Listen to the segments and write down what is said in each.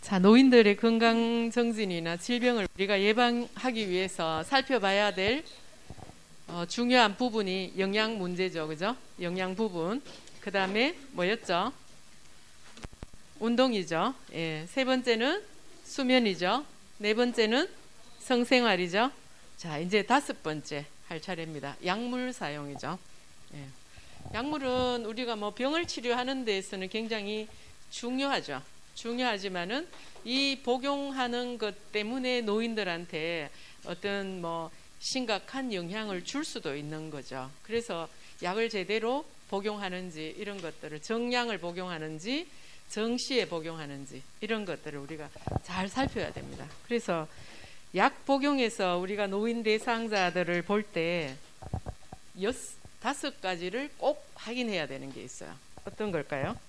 자, 노인들의 건강 정진이나 질병을 우리가 예방하기 위해서 살펴봐야 될 중요한 부분이 영양 문제죠. 그죠? 영양 부분. 그 다음에 뭐였죠? 운동이죠. 예. 세 번째는 수면이죠. 네 번째는 성생활이죠. 자, 이제 다섯 번째 할 차례입니다. 약물 사용이죠. 예. 약물은 우리가 뭐 병을 치료하는 데에서는 굉장히 중요하죠. 중요하지만은 이 복용하는 것 때문에 노인들한테 어떤 뭐 심각한 영향을 줄 수도 있는 거죠. 그래서 약을 제대로 복용하는지 이런 것들을 정량을 복용하는지 정시에 복용하는지 이런 것들을 우리가 잘 살펴야 됩니다. 그래서 약 복용에서 우리가 노인 대상자들을 볼 때 다섯 가지를 꼭 확인해야 되는 게 있어요. 어떤 걸까요?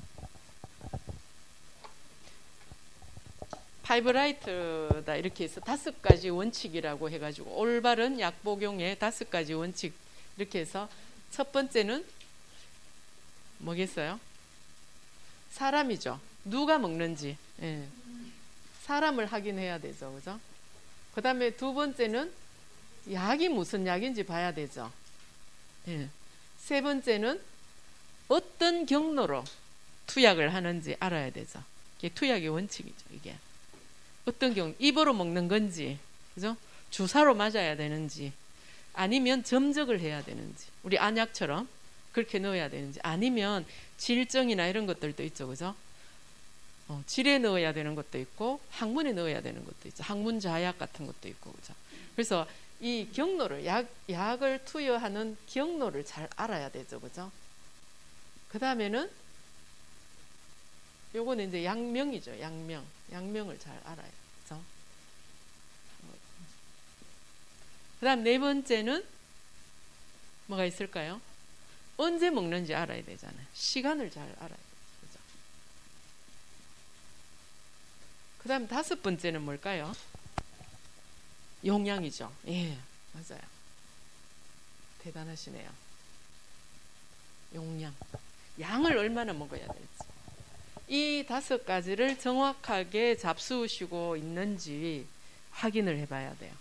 파이브라이트다 이렇게 해서 다섯 가지 원칙이라고 해가지고 올바른 약 복용의 다섯 가지 원칙 이렇게 해서 첫 번째는 뭐겠어요? 사람이죠. 누가 먹는지. 예. 사람을 확인해야 되죠. 그죠? 그 다음에 두 번째는 약이 무슨 약인지 봐야 되죠. 예. 세 번째는 어떤 경로로 투약을 하는지 알아야 되죠. 이게 투약의 원칙이죠. 이게 어떤 경우 입으로 먹는 건지, 그죠? 주사로 맞아야 되는지, 아니면 점적을 해야 되는지, 우리 안약처럼 그렇게 넣어야 되는지, 아니면 질정이나 이런 것들도 있죠, 그죠? 질에 넣어야 되는 것도 있고 항문에 넣어야 되는 것도 있죠. 항문 자약 같은 것도 있고, 그죠? 그래서 이 경로를 약을 투여하는 경로를 잘 알아야 되죠, 그죠? 그 다음에는 요거는 이제 약명이죠. 약명을 잘 알아야 되죠. 그 다음 네 번째는 뭐가 있을까요? 언제 먹는지 알아야 되잖아요. 시간을 잘 알아야 되죠. 그 다음 다섯 번째는 뭘까요? 용량이죠. 예, 맞아요. 대단하시네요. 용량. 양을 얼마나 먹어야 될지. 이 다섯 가지를 정확하게 잡수시고 있는지 확인을 해봐야 돼요.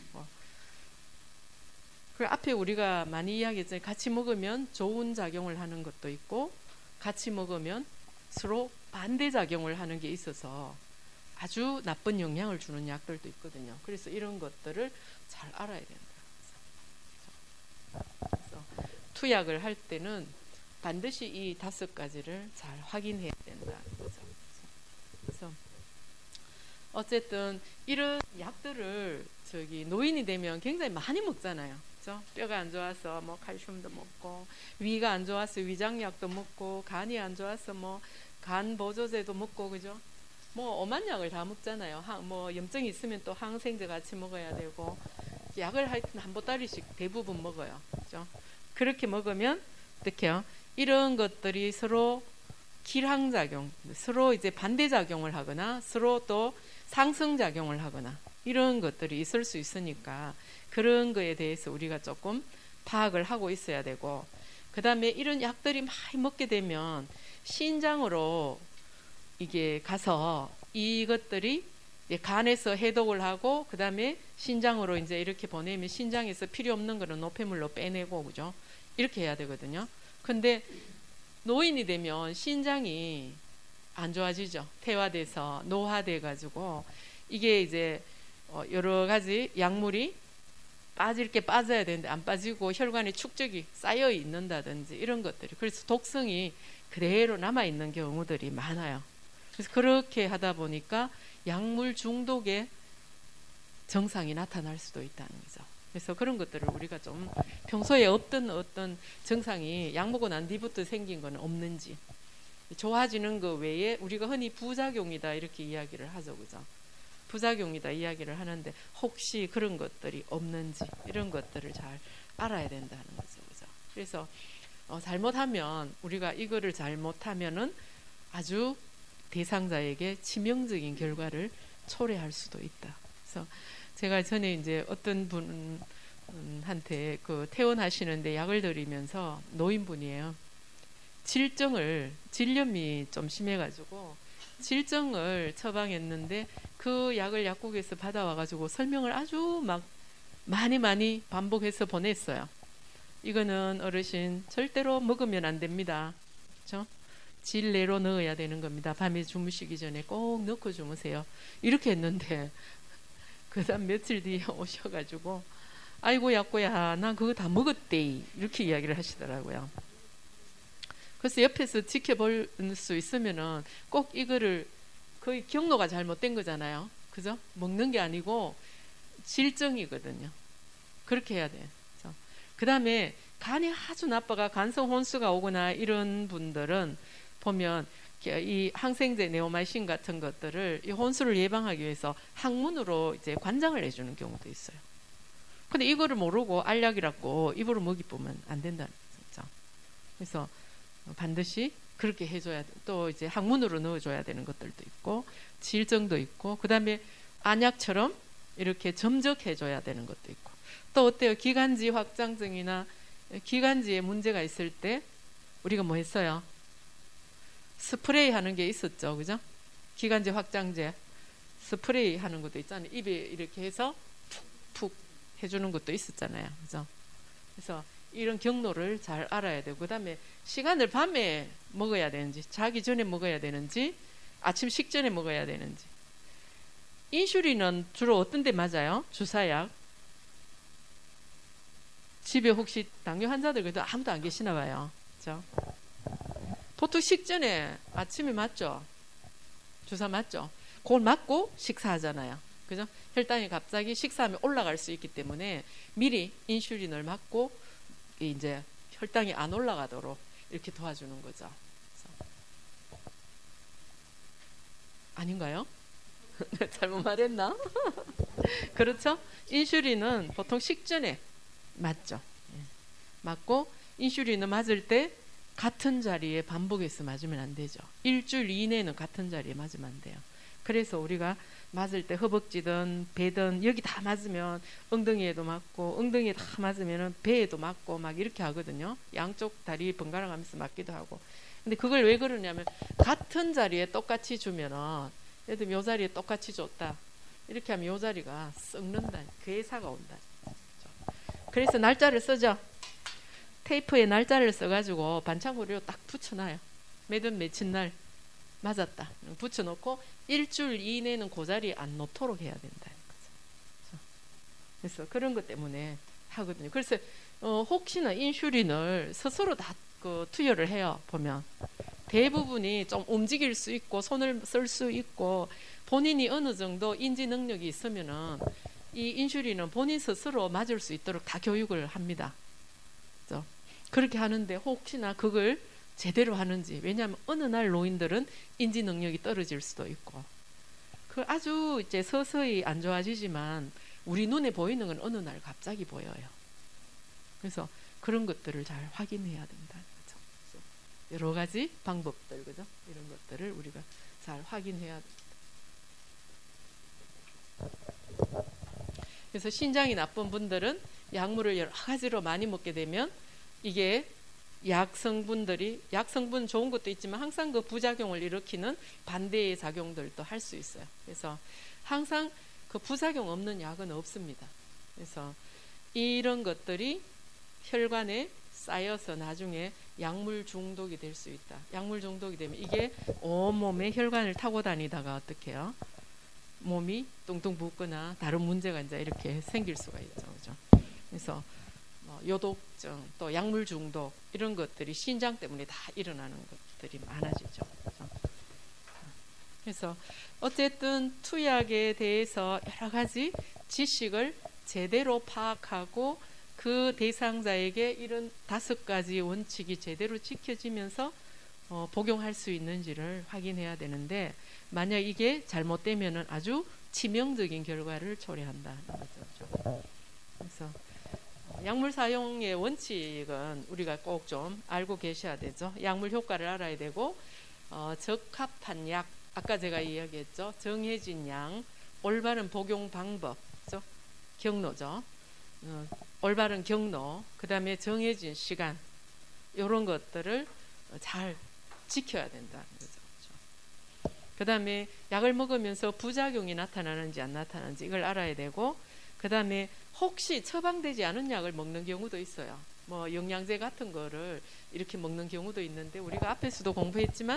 그리고 앞에 우리가 많이 이야기했잖아요. 같이 먹으면 좋은 작용을 하는 것도 있고 같이 먹으면 서로 반대작용을 하는 게 있어서 아주 나쁜 영향을 주는 약들도 있거든요. 그래서 이런 것들을 잘 알아야 된다. 그래서 투약을 할 때는 반드시 이 다섯 가지를 잘 확인해야 된다는 거죠. 그래서 어쨌든 이런 약들을 노인이 되면 굉장히 많이 먹잖아요. 그렇죠? 뼈가 안 좋아서 뭐 칼슘도 먹고, 위가 안 좋아서 위장약도 먹고, 간이 안 좋아서 뭐 간 보조제도 먹고, 그죠? 뭐 엄한 약을 다 먹잖아요. 뭐 염증이 있으면 또 항생제 같이 먹어야 되고, 약을 하여튼 한 보따리씩 대부분 먹어요. 그죠? 그렇게 먹으면 어떻게요? 이런 것들이 서로 길항작용, 서로 이제 반대작용을 하거나 서로 또 상승작용을 하거나 이런 것들이 있을 수 있으니까 그런 거에 대해서 우리가 조금 파악을 하고 있어야 되고, 그 다음에 이런 약들이 많이 먹게 되면 신장으로 이게 가서 이것들이 간에서 해독을 하고 그 다음에 신장으로 이제 이렇게 보내면 신장에서 필요 없는 거는 노폐물로 빼내고, 그죠? 이렇게 해야 되거든요. 근데 노인이 되면 신장이 안 좋아지죠. 퇴화돼서 노화돼 가지고 이게 이제 여러 가지 약물이 빠질 게 빠져야 되는데 안 빠지고 혈관에 축적이 쌓여 있는다든지 이런 것들이, 그래서 독성이 그대로 남아 있는 경우들이 많아요. 그래서 그렇게 하다 보니까 약물 중독의 증상이 나타날 수도 있다는 거죠. 그래서 그런 것들을 우리가 좀 평소에 어떤 증상이 약 먹고 난 뒤부터 생긴 건 없는지, 좋아지는 거 외에 우리가 흔히 부작용이다 이렇게 이야기를 하죠, 그죠? 부작용이다 이야기를 하는데 혹시 그런 것들이 없는지 이런 것들을 잘 알아야 된다는 거죠, 그죠? 그래서 잘못하면 우리가 이거를 잘못하면은 아주 대상자에게 치명적인 결과를 초래할 수도 있다. 그래서 제가 전에 이제 어떤 분한테 퇴원하시는데 약을 드리면서 노인분이에요. 질염이 좀 심해가지고 질정을 처방했는데 그 약을 약국에서 받아와가지고 설명을 아주 막 많이 반복해서 보냈어요. 이거는 어르신 절대로 먹으면 안 됩니다. 그렇죠? 질내로 넣어야 되는 겁니다. 밤에 주무시기 전에 꼭 넣고 주무세요. 이렇게 했는데 그 다음 며칠 뒤에 오셔가지고 아이고 약고야 나 그거 다 먹었대 이렇게 이야기를 하시더라고요. 그래서 옆에서 지켜볼 수 있으면은 꼭 이거를 거의 경로가 잘못된 거잖아요. 그죠? 먹는 게 아니고 질정이거든요. 그렇게 해야 돼요. 그 다음에 간이 아주 나빠가 간성 혼수가 오거나 이런 분들은 보면 이 항생제 네오마이신 같은 것들을 이 혼수를 예방하기 위해서 항문으로 이제 관장을 해주는 경우도 있어요. 근데 이거를 모르고 알약이라고 입으로 먹이 뿌면 안 된다는 거죠. 그래서 반드시 그렇게 해줘야 돼. 또 이제 항문으로 넣어줘야 되는 것들도 있고 질정도 있고 그 다음에 안약처럼 이렇게 점적해줘야 되는 것도 있고 또 어때요? 기관지 확장증이나 기관지에 문제가 있을 때 우리가 뭐 했어요? 스프레이 하는 게 있었죠. 그죠? 기관지 확장제 스프레이 하는 것도 있잖아요. 입에 이렇게 해서 푹푹 해주는 것도 있었잖아요. 그죠? 그래서 이런 경로를 잘 알아야 되고 그 다음에 시간을 밤에 먹어야 되는지 자기 전에 먹어야 되는지 아침 식전에 먹어야 되는지. 인슐린은 주로 어떤 데 맞아요? 주사약. 집에 혹시 당뇨 환자들 그래도 아무도 안 계시나 봐요. 그렇죠? 보통 식전에 아침에 맞죠? 주사 맞죠? 그걸 맞고 식사하잖아요. 그죠? 혈당이 갑자기 식사하면 올라갈 수 있기 때문에 미리 인슐린을 맞고 이제 혈당이 안 올라가도록 이렇게 도와주는 거죠. 아닌가요? 잘못 말했나? 그렇죠? 인슐린은 보통 식전에 맞죠. 맞고 인슐린을 맞을 때 같은 자리에 반복해서 맞으면 안 되죠. 일주일 이내는 같은 자리에 맞으면 안 돼요. 그래서 우리가 맞을 때 허벅지든 배든 여기 다 맞으면 엉덩이에도 맞고 엉덩이에 다 맞으면 배에도 맞고 막 이렇게 하거든요. 양쪽 다리 번갈아 가면서 맞기도 하고. 근데 그걸 왜 그러냐면 같은 자리에 똑같이 주면은 예를 들면 요 자리에 똑같이 줬다. 이렇게 하면 요 자리가 썩는다. 괴사가 온다. 그래서 날짜를 쓰죠. 테이프에 날짜를 써가지고 반창고리로 딱 붙여놔요. 매든 며칠 날 맞았다. 붙여놓고 일주일 이내는 그 자리에 안 놓도록 해야 된다. 그래서 그런 것 때문에 하거든요. 그래서 혹시나 인슐린을 스스로 다 투여를 해요. 보면 대부분이 좀 움직일 수 있고 손을 쓸 수 있고 본인이 어느 정도 인지 능력이 있으면은 이 인슐린은 본인 스스로 맞을 수 있도록 다 교육을 합니다. 그렇죠? 그렇게 하는데 혹시나 그걸 제대로 하는지. 왜냐하면 어느 날 노인들은 인지 능력이 떨어질 수도 있고 그 아주 이제 서서히 안 좋아지지만 우리 눈에 보이는 건 어느 날 갑자기 보여요. 그래서 그런 것들을 잘 확인해야 된다. 그렇죠? 여러 가지 방법들, 그죠? 이런 것들을 우리가 잘 확인해야 된다. 그래서 신장이 나쁜 분들은 약물을 여러 가지로 많이 먹게 되면 이게 약 성분 좋은 것도 있지만 항상 그 부작용을 일으키는 반대의 작용들도 할 수 있어요. 그래서 항상 그 부작용 없는 약은 없습니다. 그래서 이런 것들이 혈관에 쌓여서 나중에 약물 중독이 될 수 있다. 약물 중독이 되면 이게 온몸에 혈관을 타고 다니다가 어떻게 해요? 몸이 뚱뚱 붓거나 다른 문제가 이제 이렇게 생길 수가 있죠. 그죠? 그래서 요독증, 또 약물 중독 이런 것들이 신장 때문에 다 일어나는 것들이 많아지죠. 그래서 어쨌든 투약에 대해서 여러 가지 지식을 제대로 파악하고 그 대상자에게 이런 5가지 원칙이 제대로 지켜지면서 복용할 수 있는지를 확인해야 되는데 만약 이게 잘못되면 아주 치명적인 결과를 초래한다는 거죠. 그래서 약물 사용의 원칙은 우리가 꼭 좀 알고 계셔야 되죠. 약물 효과를 알아야 되고 적합한 약, 아까 제가 이야기했죠. 정해진 양, 올바른 복용 방법, 그렇죠? 경로죠. 올바른 경로, 그 다음에 정해진 시간 이런 것들을 잘 지켜야 된다는 거죠. 그 다음에 약을 먹으면서 부작용이 나타나는지 안 나타나는지 이걸 알아야 되고, 그 다음에 혹시 처방되지 않은 약을 먹는 경우도 있어요. 뭐 영양제 같은 거를 이렇게 먹는 경우도 있는데, 우리가 앞에서도 공부했지만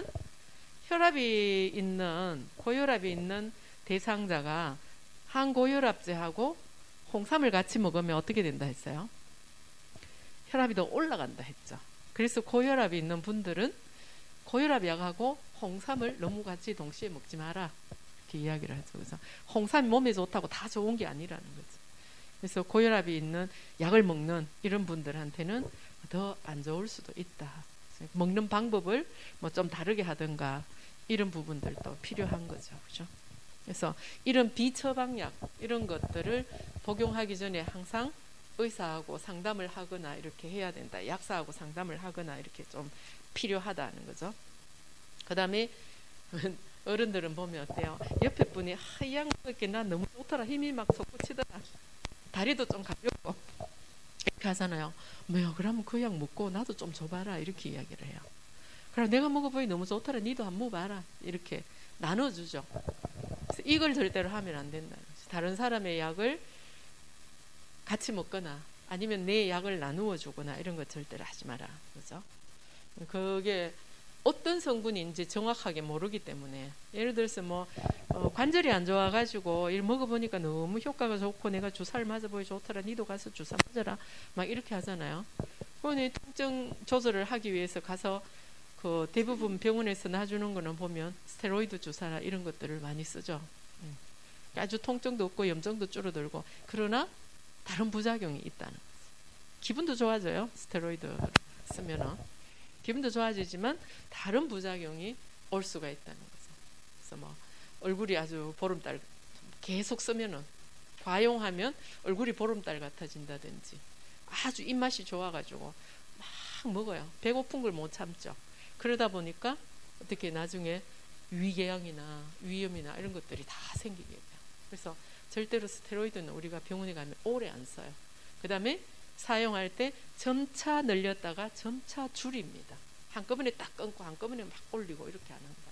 혈압이 있는, 고혈압이 있는 대상자가 항고혈압제하고 홍삼을 같이 먹으면 어떻게 된다 했어요? 혈압이 더 올라간다 했죠. 그래서 고혈압이 있는 분들은 고혈압 약하고 홍삼을 너무 같이 동시에 먹지 마라, 이렇게 이야기를 하죠. 그래서 홍삼이 몸에 좋다고 다 좋은 게 아니라는 거죠. 그래서 고혈압이 있는 약을 먹는 이런 분들한테는 더 안 좋을 수도 있다. 먹는 방법을 뭐 좀 다르게 하든가 이런 부분들도 필요한 거죠. 그죠? 그래서 이런 비처방약 이런 것들을 복용하기 전에 항상 의사하고 상담을 하거나 이렇게 해야 된다. 약사하고 상담을 하거나 이렇게 좀 필요하다는 거죠. 그 다음에 어른들은 보면 어때요? 옆에 분이 이 약 먹을게 나 너무 좋더라, 힘이 막 솟구치더라, 다리도 좀 가볍고 이렇게 하잖아요. 뭐야, 그러면 그 약 먹고 나도 좀 줘봐라, 이렇게 이야기를 해요. 그럼 내가 먹어보니 너무 좋더라, 니도 한번 먹어봐라, 이렇게 나눠주죠. 그래서 이걸 절대로 하면 안 된다는 거죠. 다른 사람의 약을 같이 먹거나 아니면 내 약을 나누어 주거나 이런 거 절대로 하지 마라, 그죠? 그게 어떤 성분인지 정확하게 모르기 때문에, 예를 들어서 뭐 관절이 안 좋아가지고 이걸 먹어보니까 너무 효과가 좋고 내가 주사를 맞아보니 좋더라, 니도 가서 주사 맞아라, 막 이렇게 하잖아요. 그러니 통증 조절을 하기 위해서 가서 그 대부분 병원에서 놔주는 거는 보면 스테로이드 주사나 이런 것들을 많이 쓰죠. 아주 통증도 없고 염증도 줄어들고, 그러나 다른 부작용이 있다는 거죠. 기분도 좋아져요. 스테로이드 쓰면은 기분도 좋아지지만 다른 부작용이 올 수가 있다는 거죠. 그래서 뭐 얼굴이 아주 보름달, 계속 쓰면은 과용하면 얼굴이 보름달 같아진다든지, 아주 입맛이 좋아가지고 막 먹어요. 배고픈 걸 못 참죠. 그러다 보니까 어떻게 나중에 위궤양이나 위염이나 이런 것들이 다 생기게 돼요. 그래서 절대로 스테로이드는 우리가 병원에 가면 오래 안 써요. 그 다음에 사용할 때 점차 늘렸다가 점차 줄입니다. 한꺼번에 딱 끊고 한꺼번에 막 올리고 이렇게 안 한다.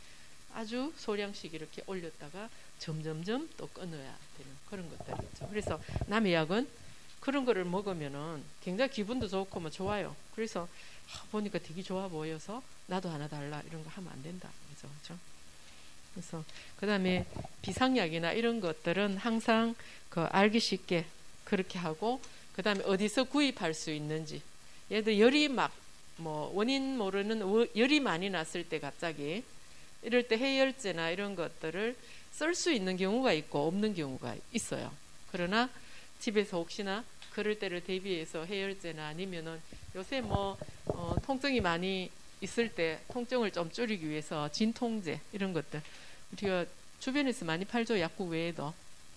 아주 소량씩 이렇게 올렸다가 점점점 또 끊어야 되는 그런 것들이 있죠. 그래서 남의 약은 그런 거를 먹으면은 굉장히 기분도 좋고 뭐 좋아요. 그래서 보니까 되게 좋아 보여서 나도 하나 달라, 이런 거 하면 안 된다. 그죠? 그래서 그 다음에 비상약이나 이런 것들은 항상 그 알기 쉽게 그렇게 하고, 그 다음에 어디서 구입할 수 있는지, 예를 들어 열이 막 뭐 원인 모르는 열이 많이 났을 때 갑자기 이럴 때 해열제나 이런 것들을 쓸 수 있는 경우가 있고 없는 경우가 있어요. 그러나 집에서 혹시나 그럴 때를 대비해서 해열제나 아니면은 요새 뭐 통증이 많이 있을 때 통증을 좀 줄이기 위해서 진통제 이런 것들 우리가 주변에서 많이 팔죠. 약국 외에도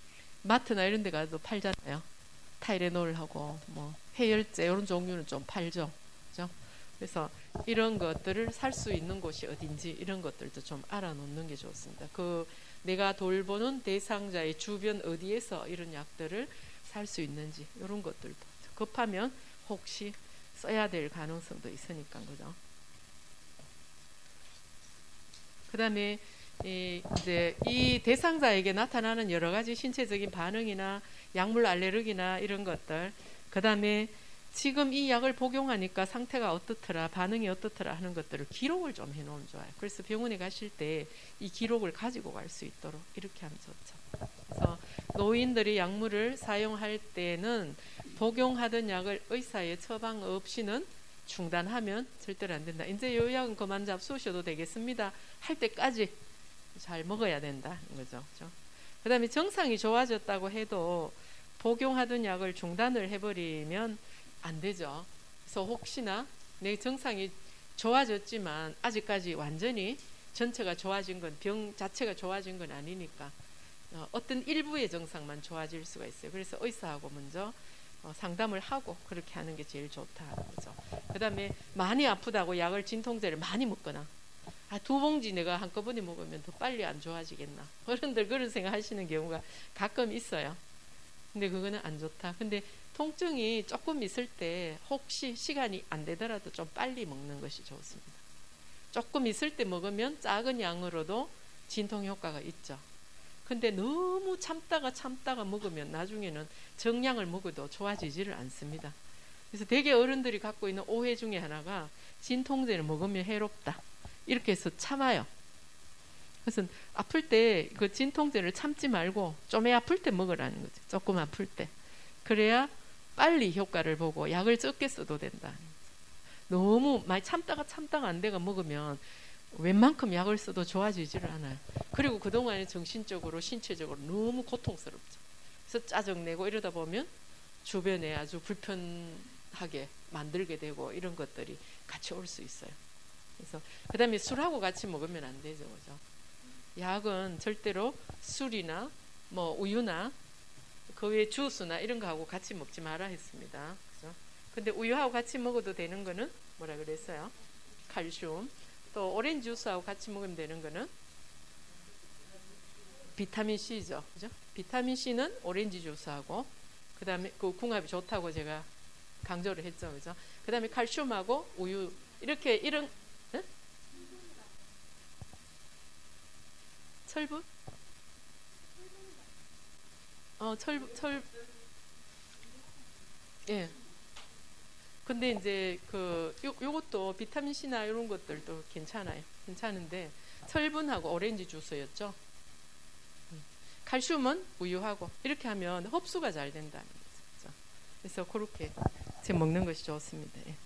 마트나 이런 데 가도 팔잖아요. 타이레놀하고 뭐 해열제 이런 종류는 좀 팔죠. 그죠? 그래서 이런 것들을 살 수 있는 곳이 어딘지 이런 것들도 좀 알아놓는 게 좋습니다. 그 내가 돌보는 대상자의 주변 어디에서 이런 약들을 살 수 있는지 이런 것들도 급하면 혹시 써야 될 가능성도 있으니까, 그죠? 그 다음에 이제 이 대상자에게 나타나는 여러 가지 신체적인 반응이나 약물 알레르기나 이런 것들, 그 다음에 지금 이 약을 복용하니까 상태가 어떻더라, 반응이 어떻더라 하는 것들을 기록을 좀 해놓으면 좋아요. 그래서 병원에 가실 때 이 기록을 가지고 갈 수 있도록 이렇게 하면 좋죠. 그래서 노인들이 약물을 사용할 때는 복용하던 약을 의사의 처방 없이는 중단하면 절대로 안 된다. 이제 이 약은 그만 잡수셔도 되겠습니다 할 때까지 잘 먹어야 된다, 거죠. 그 다음에 정상이 좋아졌다고 해도 복용하던 약을 중단을 해버리면 안 되죠. 그래서 혹시나 내 정상이 좋아졌지만 아직까지 완전히 전체가 좋아진 건, 병 자체가 좋아진 건 아니니까 어떤 일부의 정상만 좋아질 수가 있어요. 그래서 의사하고 먼저 상담을 하고 그렇게 하는 게 제일 좋다는 거죠. 그 다음에 많이 아프다고 약을, 진통제를 많이 먹거나 2봉지 내가 한꺼번에 먹으면 더 빨리 안 좋아지겠나, 어른들 그런 생각 하시는 경우가 가끔 있어요. 근데 그거는 안 좋다. 근데 통증이 조금 있을 때 혹시 시간이 안 되더라도 좀 빨리 먹는 것이 좋습니다. 조금 있을 때 먹으면 작은 양으로도 진통 효과가 있죠. 근데 너무 참다가 먹으면 나중에는 정량을 먹어도 좋아지지를 않습니다. 그래서 대개 어른들이 갖고 있는 오해 중에 하나가 진통제를 먹으면 해롭다, 이렇게 해서 참아요. 그래서 아플 때 그 진통제를 참지 말고 좀 아플 때 먹으라는 거죠. 조금 아플 때. 그래야 빨리 효과를 보고 약을 적게 써도 된다. 너무 많이 참다가 안 돼가 먹으면 웬만큼 약을 써도 좋아지지를 않아요. 그리고 그동안에 정신적으로 신체적으로 너무 고통스럽죠. 그래서 짜증내고 이러다 보면 주변에 아주 불편하게 만들게 되고 이런 것들이 같이 올 수 있어요. 그래서 그 다음에 술하고 같이 먹으면 안 되죠. 그죠? 약은 절대로 술이나 뭐 우유나 그 외에 주스나 이런 거하고 같이 먹지 마라 했습니다. 그죠? 근데 우유하고 같이 먹어도 되는 거는 뭐라 그랬어요? 칼슘. 또 오렌지 주스하고 같이 먹으면 되는 거는 비타민 C죠. 그죠? 비타민 C는 오렌지 주스하고 그다음에 그 궁합이 좋다고 제가 강조를 했죠. 그죠? 그다음에 칼슘하고 우유 이렇게 이런 네? 철분? 철 예. 근데 이제 요것도 비타민 C나 이런 것들도 괜찮아요. 괜찮은데 철분하고 오렌지 주스였죠. 칼슘은 우유하고 이렇게 하면 흡수가 잘 된다는 거죠. 그래서 그렇게 지금 먹는 것이 좋습니다. 예.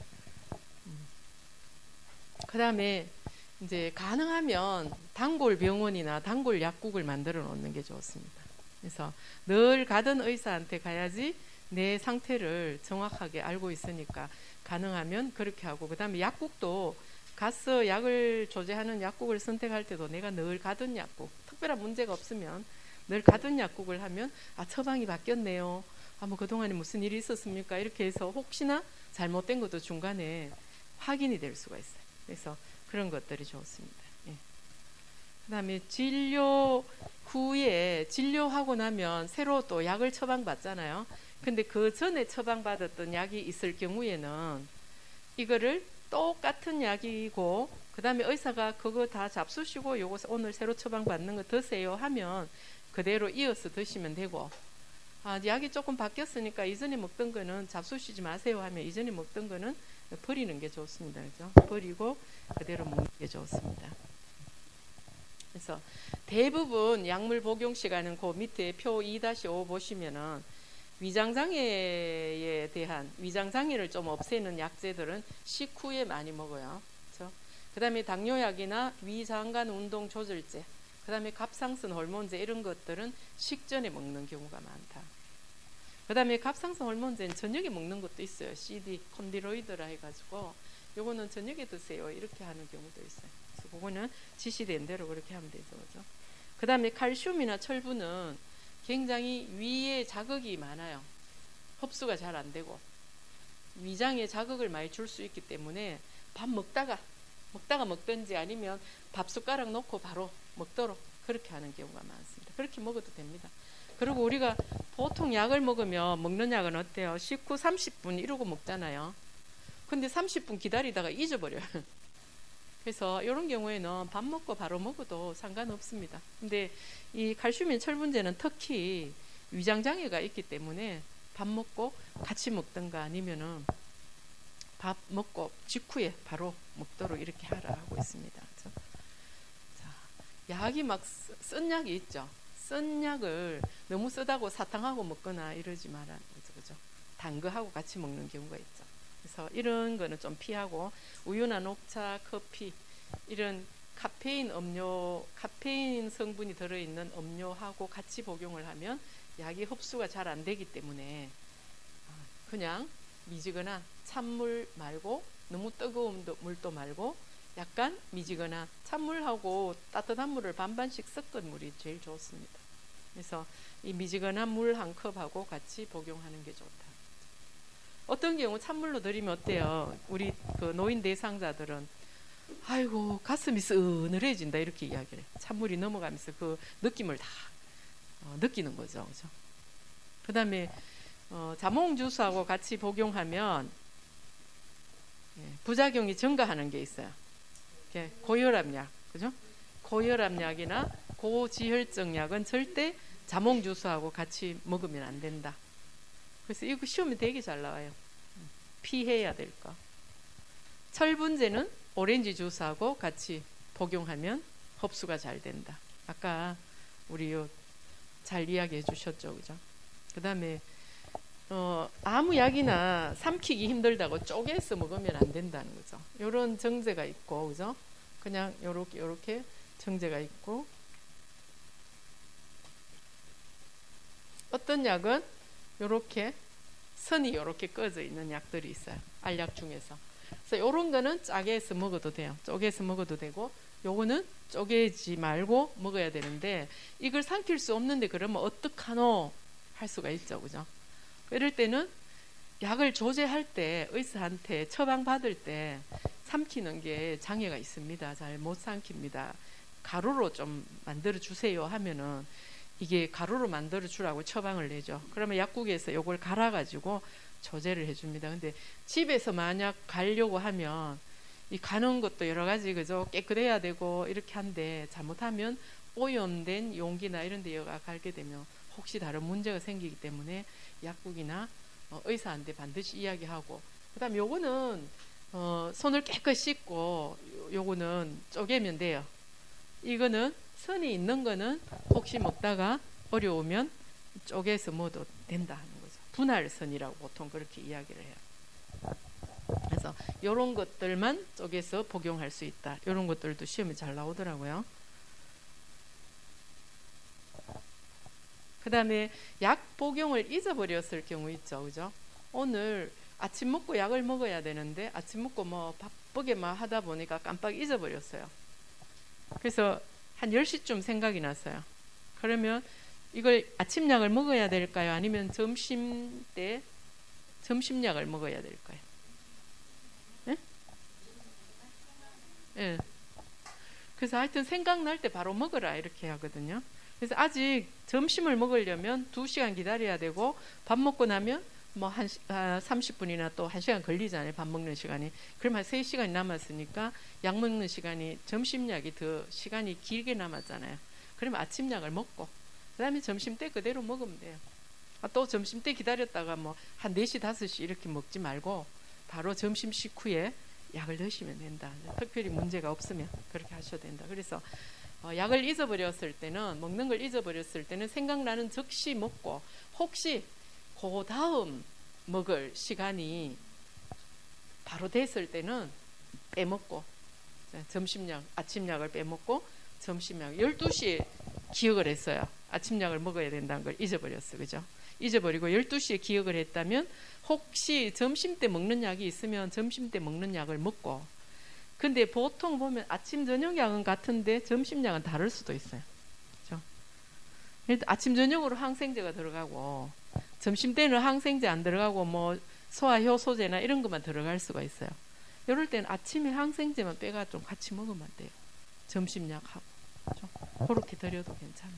그다음에 이제 가능하면 단골 병원이나 단골 약국을 만들어 놓는 게 좋습니다. 그래서 늘 가던 의사한테 가야지 내 상태를 정확하게 알고 있으니까 가능하면 그렇게 하고, 그 다음에 약국도 가서 약을 조제하는 약국을 선택할 때도 내가 늘 가던 약국, 특별한 문제가 없으면 늘 가던 약국을 하면 처방이 바뀌었네요. 뭐 그동안에 무슨 일이 있었습니까? 이렇게 해서 혹시나 잘못된 것도 중간에 확인이 될 수가 있어요. 그래서 그런 것들이 좋습니다. 예. 그 다음에 진료 후에 진료하고 나면 새로 또 약을 처방받잖아요. 근데 그 전에 처방받았던 약이 있을 경우에는 이거를 똑같은 약이고 그 다음에 의사가 그거 다 잡수시고 요거 오늘 새로 처방받는 거 드세요 하면 그대로 이어서 드시면 되고, 약이 조금 바뀌었으니까 이전에 먹던 거는 잡수시지 마세요 하면 이전에 먹던 거는 버리는 게 좋습니다. 그죠? 버리고 그대로 먹는 게 좋습니다. 그래서 대부분 약물 복용 시간은 그 밑에 표 2-5 보시면은 위장장애에 대한 위장장애를 좀 없애는 약제들은 식후에 많이 먹어요. 그렇죠? 그 다음에 당뇨약이나 위장관 운동 조절제, 그 다음에 갑상선 호르몬제 이런 것들은 식전에 먹는 경우가 많다. 그 다음에 갑상선 호르몬제는 저녁에 먹는 것도 있어요. CD, 콘디로이드라 해가지고 요거는 저녁에 드세요 이렇게 하는 경우도 있어요. 그래서 그거는 지시된 대로 그렇게 하면 되죠. 그죠? 그 다음에 칼슘이나 철분은 굉장히 위에 자극이 많아요. 흡수가 잘 안 되고 위장에 자극을 많이 줄 수 있기 때문에 밥 먹다가 먹든지 아니면 밥 숟가락 놓고 바로 먹도록 그렇게 하는 경우가 많습니다. 그렇게 먹어도 됩니다. 그리고 우리가 보통 약을 먹으면 먹는 약은 어때요? 식후 30분 이러고 먹잖아요. 근데 30분 기다리다가 잊어버려요. 그래서 이런 경우에는 밥 먹고 바로 먹어도 상관없습니다. 근데 이 칼슘인 철분제는 특히 위장장애가 있기 때문에 밥 먹고 같이 먹든가 아니면은 밥 먹고 직후에 바로 먹도록 이렇게 하라 하고 있습니다. 그렇죠? 자, 약이 막 쓴 약이 있죠. 쓴 약을 너무 쓰다고 사탕하고 먹거나 이러지 마라. 그죠? 단 거하고 같이 먹는 경우가 있죠. 그래서 이런 거는 좀 피하고 우유나 녹차, 커피 이런 카페인 음료, 카페인 성분이 들어있는 음료하고 같이 복용을 하면 약이 흡수가 잘 안 되기 때문에 그냥 미지근한 찬물 말고 너무 뜨거운 물도 말고 약간 미지근한 찬물하고 따뜻한 물을 반반씩 섞은 물이 제일 좋습니다. 그래서 이 미지근한 물 한 컵하고 같이 복용하는 게 좋다. 어떤 경우 찬물로 드리면 어때요? 우리 그 노인 대상자들은 아이고 가슴이 서늘해진다 이렇게 이야기를 해요. 찬물이 넘어가면서 그 느낌을 다 느끼는 거죠. 그죠? 그 다음에 자몽 주스하고 같이 복용하면 부작용이 증가하는 게 있어요. 고혈압약, 그죠? 고혈압약이나 고지혈증 약은 절대 자몽주스하고 같이 먹으면 안 된다. 그래서 이거 시험에 되게 잘 나와요. 피해야 될 거. 철분제는 오렌지 주스하고 같이 복용하면 흡수가 잘 된다. 아까 우리 잘 이야기해 주셨죠, 그죠? 그 다음에 아무 약이나 삼키기 힘들다고 쪼개서 먹으면 안 된다는 거죠. 요런 정제가 있고, 그죠? 그냥 요렇게 정제가 있고, 어떤 약은 요렇게 선이 요렇게 꺼져 있는 약들이 있어요. 알약 중에서. 그래서 요런 거는 짜게 해서 먹어도 돼요. 쪼개서 먹어도 되고, 요거는 쪼개지 말고 먹어야 되는데, 이걸 삼킬 수 없는데 그러면 어떡하노? 할 수가 있죠, 그죠? 이럴 때는 약을 조제할 때 의사한테 처방 받을 때 삼키는 게 장애가 있습니다. 잘 못 삼킵니다. 가루로 좀 만들어 주세요 하면은 이게 가루로 만들어 주라고 처방을 내죠. 그러면 약국에서 요걸 갈아 가지고 조제를 해줍니다. 근데 집에서 만약 가려고 하면 이 가는 것도 여러 가지, 그죠? 깨끗해야 되고 이렇게 한데 잘못하면 오염된 용기나 이런 데가 갈게 되면 혹시 다른 문제가 생기기 때문에 약국이나 의사한테 반드시 이야기하고, 그 다음 요거는 손을 깨끗이 씻고 요거는 쪼개면 돼요. 이거는 선이 있는 거는 혹시 먹다가 어려우면 쪼개서 먹어도 된다 하는 거죠. 분할선이라고 보통 그렇게 이야기를 해요. 그래서 요런 것들만 쪼개서 복용할 수 있다. 요런 것들도 시험에 잘 나오더라고요. 그 다음에 약 복용을 잊어버렸을 경우 있죠, 그죠? 오늘 아침 먹고 약을 먹어야 되는데 아침 먹고 뭐 바쁘게 막 하다 보니까 깜빡 잊어버렸어요. 그래서 한 10시쯤 생각이 났어요. 그러면 이걸 아침 약을 먹어야 될까요? 아니면 점심 때 점심약을 먹어야 될까요? 네? 네. 그래서 하여튼 생각날 때 바로 먹어라 이렇게 하거든요. 그래서 아직 점심을 먹으려면 2시간 기다려야 되고, 밥 먹고 나면 뭐 30분이나 또 1시간 걸리잖아요. 밥 먹는 시간이. 그럼 한 3시간이 남았으니까 약 먹는 시간이, 점심약이 더 시간이 길게 남았잖아요. 그러면 아침약을 먹고 그 다음에 점심때 그대로 먹으면 돼요. 또 점심때 기다렸다가 뭐 한 4시 5시 이렇게 먹지 말고 바로 점심 식후에 약을 드시면 된다. 특별히 문제가 없으면 그렇게 하셔도 된다. 그래서 약을 잊어버렸을 때는, 먹는 걸 잊어버렸을 때는 생각나는 즉시 먹고, 혹시 그 다음 먹을 시간이 바로 됐을 때는 빼먹고, 점심약, 아침약을 빼먹고 점심약 12시에 기억을 했어요. 아침약을 먹어야 된다는 걸 잊어버렸어요. 그죠? 잊어버리고 12시에 기억을 했다면 혹시 점심때 먹는 약이 있으면 점심때 먹는 약을 먹고, 근데 보통 보면 아침 저녁 약은 같은데 점심 약은 다를 수도 있어요. 그렇죠? 아침 저녁으로 항생제가 들어가고 점심 때는 항생제 안 들어가고 뭐 소화효소제나 이런 것만 들어갈 수가 있어요. 이럴 때는 아침에 항생제만 빼가 좀 같이 먹으면 돼요. 점심 약하고. 그렇죠? 그렇게 드려도 괜찮아요.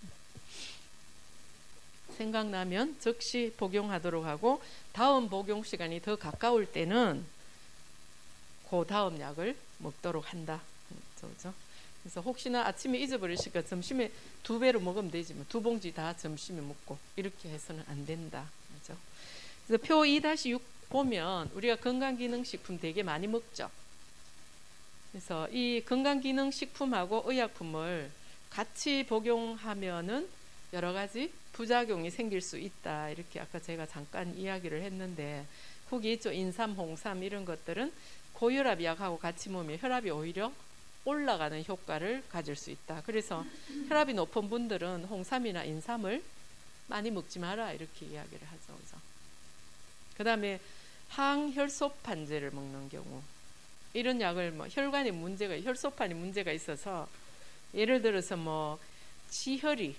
생각나면 즉시 복용하도록 하고, 다음 복용 시간이 더 가까울 때는 그 다음 약을 먹도록 한다. 그렇죠? 그래서 혹시나 아침에 잊어버리실까 점심에 2배로 먹으면 되지, 뭐 2봉지 다 점심에 먹고 이렇게 해서는 안 된다. 그렇죠? 그래서 표 2-6 보면 우리가 건강기능식품 되게 많이 먹죠. 그래서 이 건강기능식품하고 의약품을 같이 복용하면은 여러 가지 부작용이 생길 수 있다. 이렇게 아까 제가 잠깐 이야기를 했는데, 거기 있죠. 인삼, 홍삼 이런 것들은 고혈압 약하고 같이 먹으면 혈압이 오히려 올라가는 효과를 가질 수 있다. 그래서 혈압이 높은 분들은 홍삼이나 인삼을 많이 먹지 마라 이렇게 이야기를 하죠. 그 다음에 항혈소판제를 먹는 경우, 이런 약을 뭐 혈관에 문제가, 혈소판에 문제가 있어서, 예를 들어서 뭐 지혈에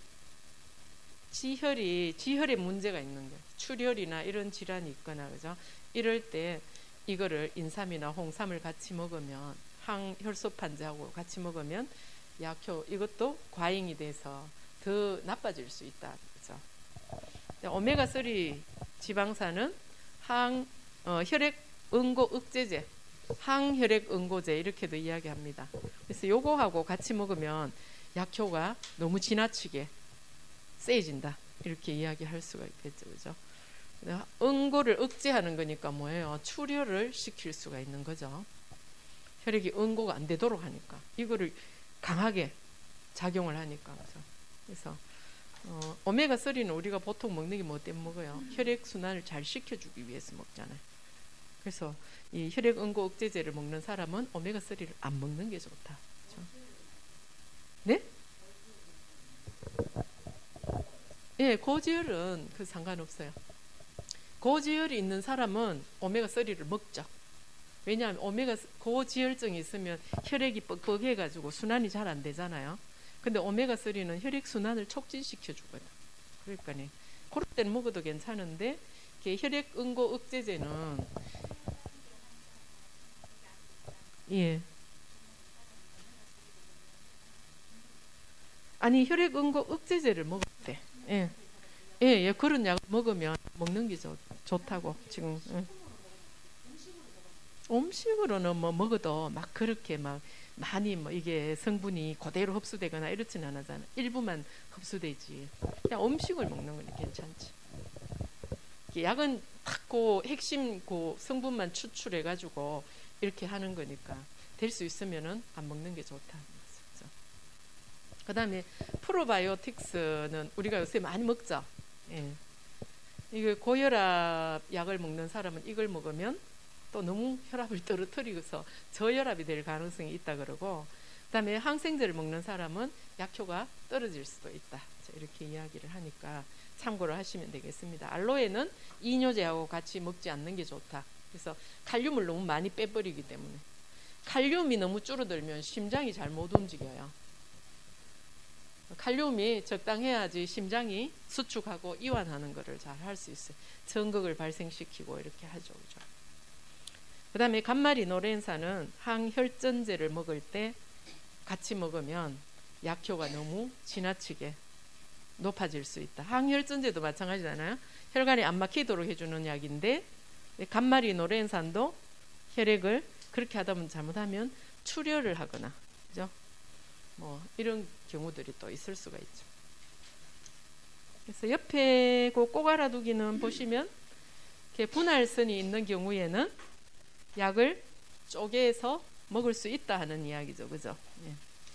문제가 있는 거예요. 출혈이나 이런 질환이 있거나, 그죠? 이럴 때 이거를 인삼이나 홍삼을 같이 먹으면, 항혈소판제하고 같이 먹으면 이것도 과잉이 돼서 더 나빠질 수 있다. 그죠? 오메가3 지방산은 혈액 응고 억제제, 항혈액 응고제 이렇게도 이야기합니다. 그래서 요거하고 같이 먹으면 약효가 너무 지나치게 세진다 이렇게 이야기할 수가 있겠죠, 그죠? 응고를 억제하는 거니까 뭐예요? 출혈을 시킬 수가 있는 거죠. 혈액이 응고가 안 되도록 하니까 이거를 강하게 작용을 하니까. 그래서 오메가3는 우리가 보통 먹는 게 뭐 때문에 먹어요? 혈액 순환을 잘 시켜주기 위해서 먹잖아요. 그래서 이 혈액 응고 억제제를 먹는 사람은 오메가3를 안 먹는 게 좋다. 그렇죠? 네? 예, 고지혈은 그 상관없어요. 고지혈이 있는 사람은 오메가3를 먹죠. 왜냐하면 고지혈증이 있으면 혈액이 뻑뻑해가지고 순환이 잘 안 되잖아요. 근데 오메가3는 혈액 순환을 촉진시켜 주거든요. 그러니까 그럴 때는 먹어도 괜찮은데 혈액 응고 억제제는 예. 아니 혈액 응고 억제제를 먹을 때 예. 예, 그런 약을 먹으면 먹는 게 좋다고 지금. 예. 음식으로는 뭐 먹어도 막 그렇게 막 많이 뭐 이게 성분이 그대로 흡수되거나 이렇지는 않잖아. 일부만 흡수되지. 그냥 음식을 먹는 건 괜찮지. 약은 딱 그 핵심 그 성분만 추출해 가지고 이렇게 하는 거니까 될 수 있으면은 안 먹는 게 좋다. 그다음에 프로바이오틱스는 우리가 요새 많이 먹죠. 예. 이거 고혈압 약을 먹는 사람은 이걸 먹으면 또 너무 혈압을 떨어뜨리고서 저혈압이 될 가능성이 있다 그러고, 그다음에 항생제를 먹는 사람은 약효가 떨어질 수도 있다. 이렇게 이야기를 하니까 참고를 하시면 되겠습니다. 알로에는 이뇨제하고 같이 먹지 않는 게 좋다. 그래서 칼륨을 너무 많이 빼버리기 때문에 칼륨이 너무 줄어들면 심장이 잘 못 움직여요. 칼륨이 적당해야지 심장이 수축하고 이완하는 것을 잘 할 수 있어요. 전극을 발생시키고 이렇게 하죠. 그죠? 그 다음에 감마리노렌산은 항혈전제를 먹을 때 같이 먹으면 약효가 너무 지나치게 높아질 수 있다. 항혈전제도 마찬가지잖아요. 혈관이 안 막히도록 해주는 약인데 감마리노렌산도 혈액을 그렇게 하다 보면 잘못하면 출혈을 하거나, 그죠? 뭐 이런 경우들이 또 있을 수가 있죠. 그래서 옆에 꼭 알아두기는 보시면 이렇게 분할선이 있는 경우에는 약을 쪼개서 먹을 수 있다 하는 이야기죠, 그죠? 예.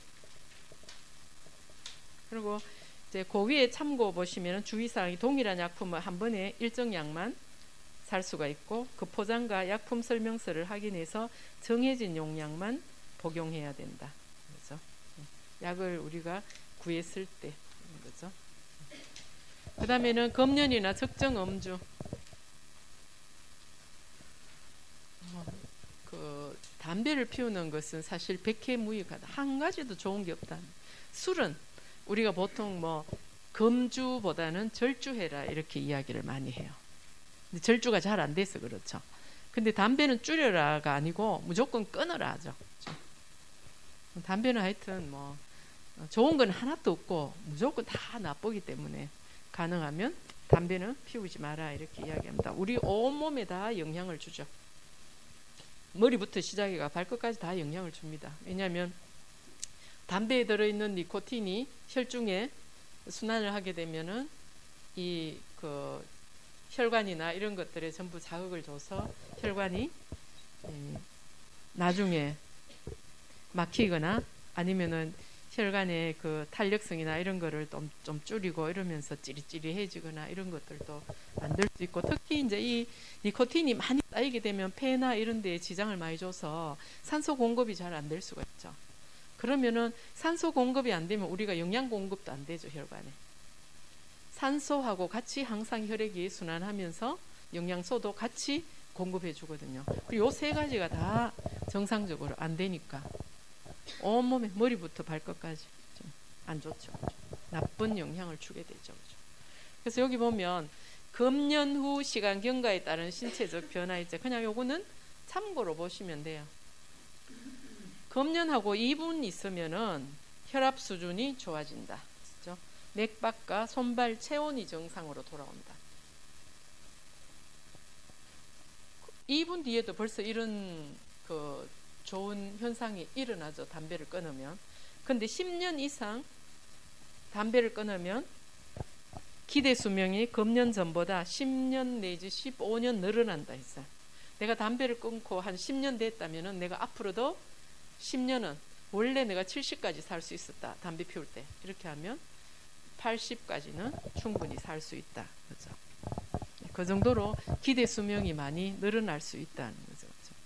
그리고 이제 그 위에 참고 보시면 주의사항이 동일한 약품을 한 번에 일정 양만 살 수가 있고 그 포장과 약품 설명서를 확인해서 정해진 용량만 복용해야 된다. 그렇죠? 약을 우리가 구했을 때, 그렇죠? 그 다음에는 금연이나 적정 음주. 그 담배를 피우는 것은 사실 백해무익하다. 한 가지도 좋은 게 없다. 술은 우리가 보통 뭐 금주보다는 절주해라 이렇게 이야기를 많이 해요. 근데 절주가 잘 안 돼서 그렇죠. 근데 담배는 줄여라가 아니고 무조건 끊어라 하죠. 담배는 하여튼 뭐 좋은 건 하나도 없고 무조건 다 나쁘기 때문에 가능하면 담배는 피우지 마라 이렇게 이야기합니다. 우리 온몸에 다 영향을 주죠. 머리부터 시작해가 발끝까지 다 영향을 줍니다. 왜냐하면 담배에 들어있는 니코틴이 혈중에 순환을 하게 되면은 이 그 혈관이나 이런 것들에 전부 자극을 줘서 혈관이 나중에 막히거나 아니면은 혈관의 그 탄력성이나 이런 거를 좀 줄이고 이러면서 찌릿찌릿해지거나 이런 것들도 만들 수 있고, 특히 이제 이 니코틴이 많이 쌓이게 되면 폐나 이런 데에 지장을 많이 줘서 산소 공급이 잘 안 될 수가 있죠. 그러면은 산소 공급이 안 되면 우리가 영양 공급도 안 되죠. 혈관에 산소하고 같이 항상 혈액이 순환하면서 영양소도 같이 공급해 주거든요. 그리고 요 세 가지가 다 정상적으로 안 되니까 온몸에 머리부터 발끝까지 좀 안 좋죠. 나쁜 영향을 주게 되죠. 그래서 여기 보면 금연 후 시간 경과에 따른 신체적 변화 있죠. 그냥 요거는 참고로 보시면 돼요. 금연하고 2분 있으면은 혈압 수준이 좋아진다. 그렇죠? 맥박과 손발 체온이 정상으로 돌아온다. 2분 뒤에도 벌써 이런 그 좋은 현상이 일어나죠. 담배를 끊으면. 근데 10년 이상 담배를 끊으면 기대 수명이 금년 전보다 10년 내지 15년 늘어난다 했어요. 내가 담배를 끊고 한 10년 됐다면은 내가 앞으로도 10년은 원래 내가 70까지 살 수 있었다. 담배 피울 때. 이렇게 하면 80까지는 충분히 살 수 있다. 그죠? 그 정도로 기대 수명이 많이 늘어날 수 있다는 거죠.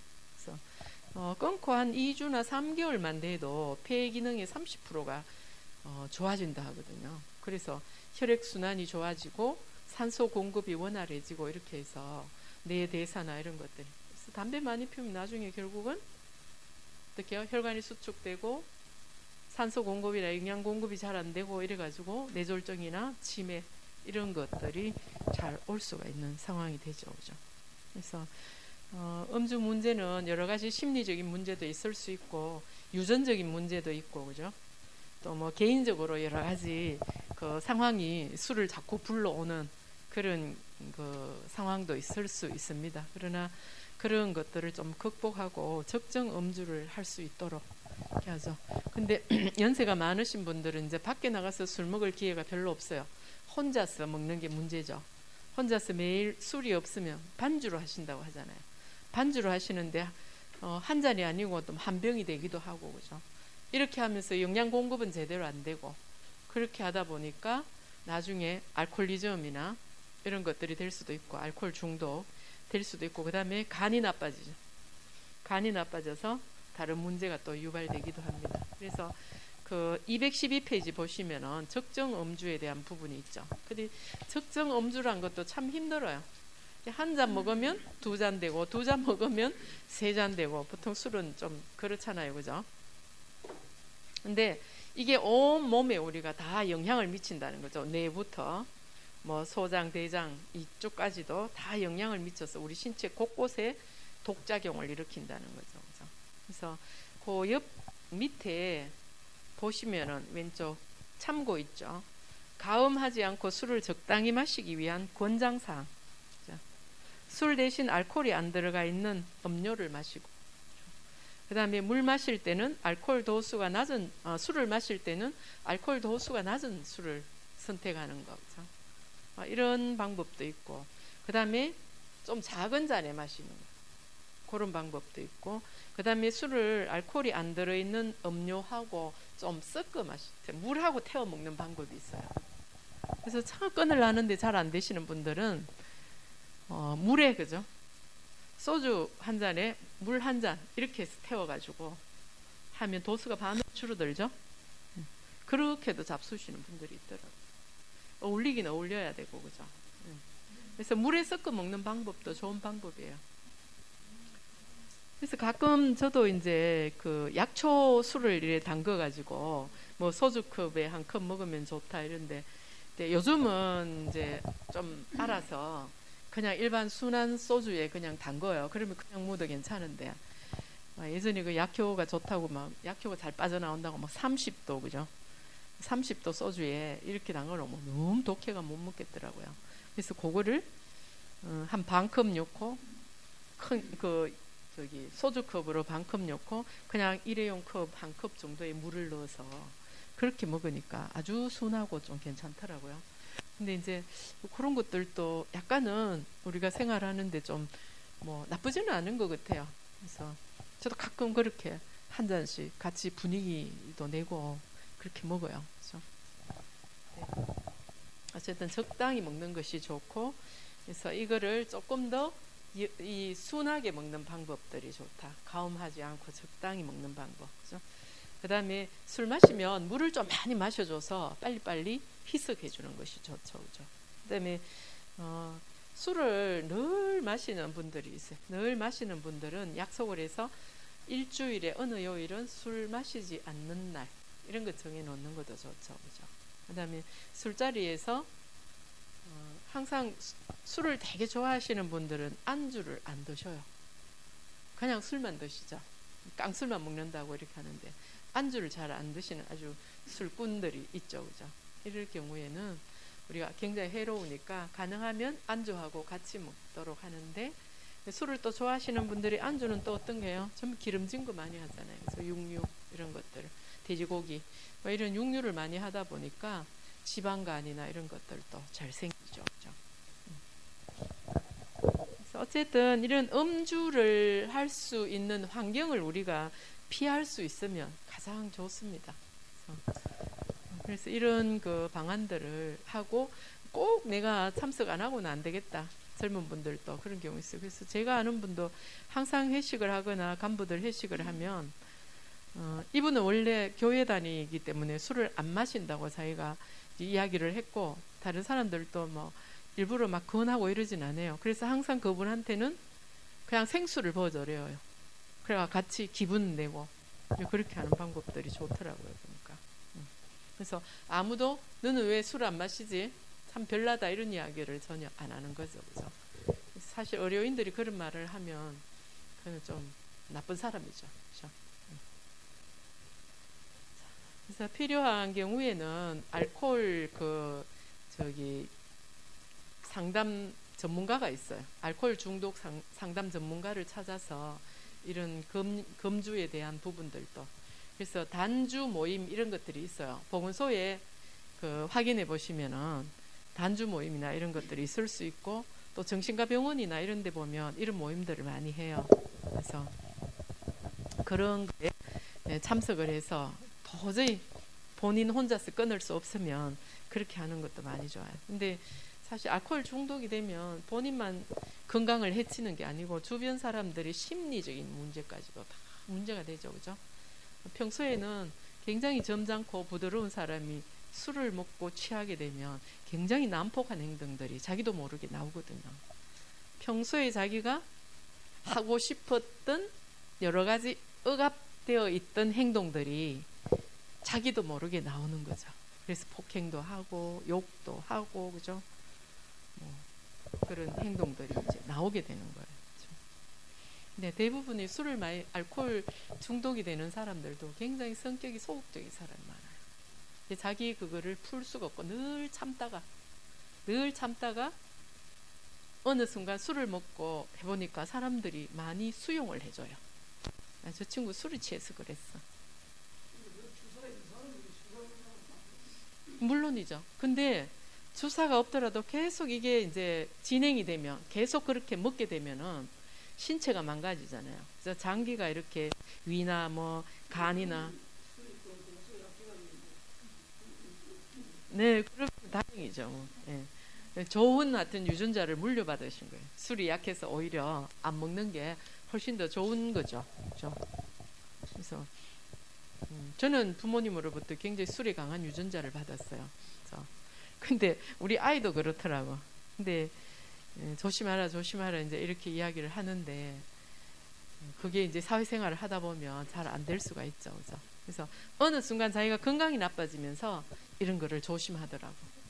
그래서 끊고 한 2주나 3개월만 돼도 폐 기능의 30%가 좋아진다 하거든요. 그래서 혈액순환이 좋아지고 산소 공급이 원활해지고 이렇게 해서 뇌 대사나 이런 것들. 그래서 담배 많이 피우면 나중에 결국은 어떻게 해요? 혈관이 수축되고 산소 공급이나 영양 공급이 잘 안 되고 이래가지고 뇌졸중이나 치매 이런 것들이 잘 올 수가 있는 상황이 되죠. 그죠? 그래서 음주 문제는 여러 가지 심리적인 문제도 있을 수 있고 유전적인 문제도 있고 그죠? 또 뭐 개인적으로 여러 가지 그 상황이 술을 자꾸 불러오는 그런 그 상황도 있을 수 있습니다. 그러나 그런 것들을 좀 극복하고 적정 음주를 할 수 있도록 이렇게 하죠. 근데 연세가 많으신 분들은 이제 밖에 나가서 술 먹을 기회가 별로 없어요. 혼자서 먹는 게 문제죠. 혼자서 매일 술이 없으면 반주로 하신다고 하잖아요. 반주로 하시는데 한 잔이 아니고 또 한 병이 되기도 하고 그죠. 이렇게 하면서 영양 공급은 제대로 안 되고 그렇게 하다 보니까 나중에 알코올리즘이나 이런 것들이 될 수도 있고 알코올 중독 될 수도 있고 그 다음에 간이 나빠지죠. 간이 나빠져서 다른 문제가 또 유발되기도 합니다. 그래서 그 212페이지 보시면은 적정 음주에 대한 부분이 있죠. 근데 적정 음주란 것도 참 힘들어요. 한 잔 먹으면 2잔 되고 2잔 먹으면 3잔 되고 보통 술은 좀 그렇잖아요. 그죠? 근데 이게 온 몸에 우리가 다 영향을 미친다는 거죠. 뇌부터 뭐 소장, 대장 이쪽까지도 다 영향을 미쳐서 우리 신체 곳곳에 독작용을 일으킨다는 거죠. 그래서 그 옆 밑에 보시면은 왼쪽 참고 있죠. 가음하지 않고 술을 적당히 마시기 위한 권장사항. 술 대신 알코올이 안 들어가 있는 음료를 마시고 그 다음에 물 마실 때는 알코올 도수가 낮은 술을 마실 때는 알코올 도수가 낮은 술을 선택하는 거죠. 이런 방법도 있고 그 다음에 좀 작은 잔에 마시는 거 그런 방법도 있고 그 다음에 술을 알코올이 안 들어있는 음료하고 좀 섞어 마시죠. 물하고 태워 먹는 방법이 있어요. 그래서 차 끊으려는데 잘 안 되시는 분들은 물에 그죠? 소주 한 잔에 물 한 잔 이렇게 해서 태워가지고 하면 도수가 반으로 줄어들죠. 그렇게도 잡수시는 분들이 있더라고요. 어울리긴 어울려야 되고 그죠. 그래서 물에 섞어 먹는 방법도 좋은 방법이에요. 그래서 가끔 저도 이제 그 약초 술을 이렇게 담궈가지고 뭐 소주컵에 한 컵 먹으면 좋다 이런데 요즘은 이제 좀 알아서 그냥 일반 순한 소주에 그냥 담궈요. 그러면 그냥 먹어도 괜찮은데 예전에 그 약효가 좋다고 막 약효가 잘 빠져나온다고 막 30도 그죠? 30도 소주에 이렇게 담궈놓으면 너무 독해가 못 먹겠더라고요. 그래서 그거를 한 반 컵 넣고 큰 그 저기 소주컵으로 반 컵 넣고 그냥 일회용 컵 한 컵 정도의 물을 넣어서 그렇게 먹으니까 아주 순하고 좀 괜찮더라고요. 근데 이제 그런 것들도 약간은 우리가 생활하는데 좀 뭐 나쁘지는 않은 것 같아요. 그래서 저도 가끔 그렇게 한 잔씩 같이 분위기도 내고 그렇게 먹어요. 그래서 네. 어쨌든 적당히 먹는 것이 좋고 그래서 이거를 조금 더 이 순하게 먹는 방법들이 좋다. 가음하지 않고 적당히 먹는 방법. 그죠? 그 다음에 술 마시면 물을 좀 많이 마셔줘서 빨리빨리 희석해 주는 것이 좋죠. 그죠? 그 다음에 술을 늘 마시는 분들이 있어요. 늘 마시는 분들은 약속을 해서 일주일에 어느 요일은 술 마시지 않는 날 이런 거 정해 놓는 것도 좋죠. 그죠? 그 다음에 술자리에서 항상 술을 되게 좋아하시는 분들은 안주를 안 드셔요. 그냥 술만 드시죠. 깡술만 먹는다고 이렇게 하는데 안주를 잘 안 드시는 아주 술꾼들이 있죠. 그죠? 이럴 경우에는 우리가 굉장히 해로우니까 가능하면 안주하고 같이 먹도록 하는데 술을 또 좋아하시는 분들이 안주는 또 어떤 게요? 전부 기름진 거 많이 하잖아요. 그래서 육류 이런 것들, 돼지고기 뭐 이런 육류를 많이 하다 보니까 지방간이나 이런 것들도 잘 생기죠. 그죠? 그래서 어쨌든 이런 음주를 할 수 있는 환경을 우리가 피할 수 있으면 가장 좋습니다. 그래서 이런 그 방안들을 하고 꼭 내가 참석 안 하고는 안 되겠다. 젊은 분들도 그런 경우 있어요. 그래서 제가 아는 분도 항상 회식을 하거나 간부들 회식을 하면 이분은 원래 교회 다니기 때문에 술을 안 마신다고 자기가 이야기를 했고 다른 사람들도 뭐 일부러 막 권하고 이러진 않아요. 그래서 항상 그분한테는 그냥 생수를 부어드려요. 그래가 같이 기분 내고 그렇게 하는 방법들이 좋더라고요. 그러니까. 그래서 아무도 너는 왜 술 안 마시지? 참 별나다 이런 이야기를 전혀 안 하는 거죠. 그죠? 사실 의료인들이 그런 말을 하면 그는 좀 나쁜 사람이죠. 그죠? 그래서 필요한 경우에는 알코올 상담 전문가가 있어요. 알코올 중독 상담 전문가를 찾아서 이런 금주에 대한 부분들도 그래서 단주 모임 이런 것들이 있어요. 보건소에 확인해 보시면은 단주 모임이나 이런 것들이 있을 수 있고 또 정신과 병원이나 이런 데 보면 이런 모임들을 많이 해요. 그래서 그런 거에 참석을 해서 도저히 본인 혼자서 끊을 수 없으면 그렇게 하는 것도 많이 좋아요. 근데 사실 알코올 중독이 되면 본인만 건강을 해치는 게 아니고 주변 사람들이 심리적인 문제까지도 다 문제가 되죠. 그죠? 평소에는 굉장히 점잖고 부드러운 사람이 술을 먹고 취하게 되면 굉장히 난폭한 행동들이 자기도 모르게 나오거든요. 평소에 자기가 하고 싶었던 여러 가지 억압되어 있던 행동들이 자기도 모르게 나오는 거죠. 그래서 폭행도 하고 욕도 하고 그죠? 뭐 그런 행동들이 이제 나오게 되는 거예요. 그렇죠? 근데 대부분이 알코올 중독이 되는 사람들도 굉장히 성격이 소극적인 사람이 많아요. 자기 그거를 풀 수가 없고 늘 참다가 어느 순간 술을 먹고 해보니까 사람들이 많이 수용을 해줘요. 저 친구 술이 취해서 그랬어. 물론이죠. 근데 주사가 없더라도 계속 이게 이제 진행이 되면 계속 그렇게 먹게 되면은 신체가 망가지잖아요. 그래서 장기가 이렇게 위나 뭐 간이나 네, 그럼 다행이죠. 예. 좋은 하여튼 유전자를 물려받으신 거예요. 술이 약해서 오히려 안 먹는 게 훨씬 더 좋은 거죠. 그렇죠? 그래서 저는 부모님으로부터 굉장히 술에 강한 유전자를 받았어요. 그래서 근데 우리 아이도 그렇더라고. 근데 조심하라 이제 이렇게 이야기를 하는데 그게 이제 사회생활을 하다 보면 잘 안 될 수가 있죠. 그죠? 그래서 어느 순간 자기가 건강이 나빠지면서 이런 거를 조심하더라고.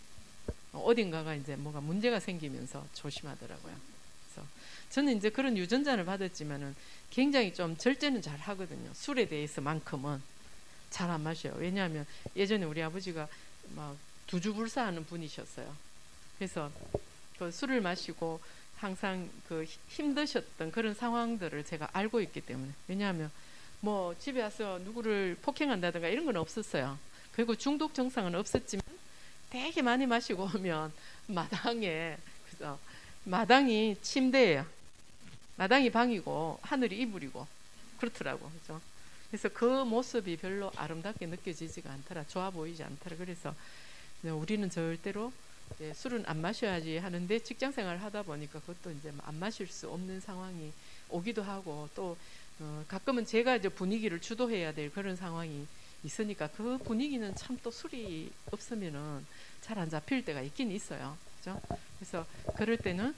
어딘가가 이제 뭐가 문제가 생기면서 조심하더라고요. 그래서 저는 이제 그런 유전자를 받았지만은 굉장히 좀 절제는 잘 하거든요. 술에 대해서만큼은 잘 안 마셔요. 왜냐하면 예전에 우리 아버지가 막 두주불사하는 분이셨어요. 그래서 그 술을 마시고 항상 그 힘드셨던 그런 상황들을 제가 알고 있기 때문에 왜냐하면 뭐 집에 와서 누구를 폭행한다든가 이런 건 없었어요. 그리고 중독 증상은 없었지만 되게 많이 마시고 오면 마당에 그래서 마당이 침대예요. 마당이 방이고 하늘이 이불이고 그렇더라고. 그죠? 그래서 그 모습이 별로 아름답게 느껴지지가 않더라. 좋아 보이지 않더라. 그래서 우리는 절대로 술은 안 마셔야지 하는데 직장 생활을 하다 보니까 그것도 이제 안 마실 수 없는 상황이 오기도 하고 또 가끔은 제가 이제 분위기를 주도해야 될 그런 상황이 있으니까 그 분위기는 참 또 술이 없으면은 잘 안 잡힐 때가 있긴 있어요. 그죠? 그래서 그럴 때는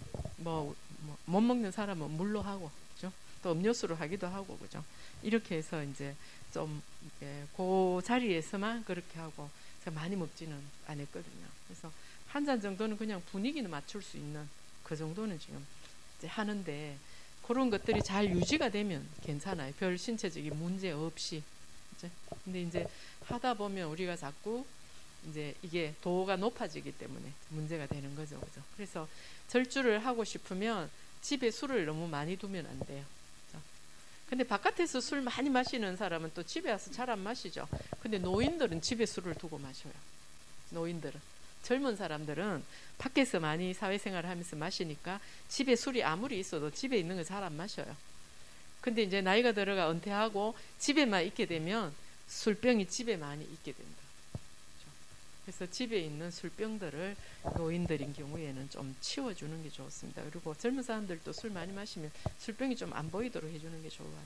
못 먹는 사람은 물로 하고, 그죠? 또 음료수로 하기도 하고, 그죠? 이렇게 해서 이제 좀 그 자리에서만 그렇게 하고 제가 많이 먹지는 않았거든요. 그래서 한 잔 정도는 그냥 분위기는 맞출 수 있는 그 정도는 지금 이제 하는데 그런 것들이 잘 유지가 되면 괜찮아요. 별 신체적인 문제 없이. 이제 근데 이제 하다 보면 우리가 자꾸 이제 이게 도가 높아지기 때문에 문제가 되는 거죠, 그죠? 그래서 절주를 하고 싶으면 집에 술을 너무 많이 두면 안 돼요. 근데 바깥에서 술 많이 마시는 사람은 또 집에 와서 잘 안 마시죠. 근데 노인들은 집에 술을 두고 마셔요. 노인들은. 젊은 사람들은 밖에서 많이 사회생활을 하면서 마시니까 집에 술이 아무리 있어도 집에 있는 거 잘 안 마셔요. 근데 이제 나이가 들어가 은퇴하고 집에만 있게 되면 술병이 집에 많이 있게 된다. 그래서 집에 있는 술병들을 노인들인 경우에는 좀 치워주는 게 좋습니다. 그리고 젊은 사람들도 술 많이 마시면 술병이 좀 안 보이도록 해주는 게 좋아요.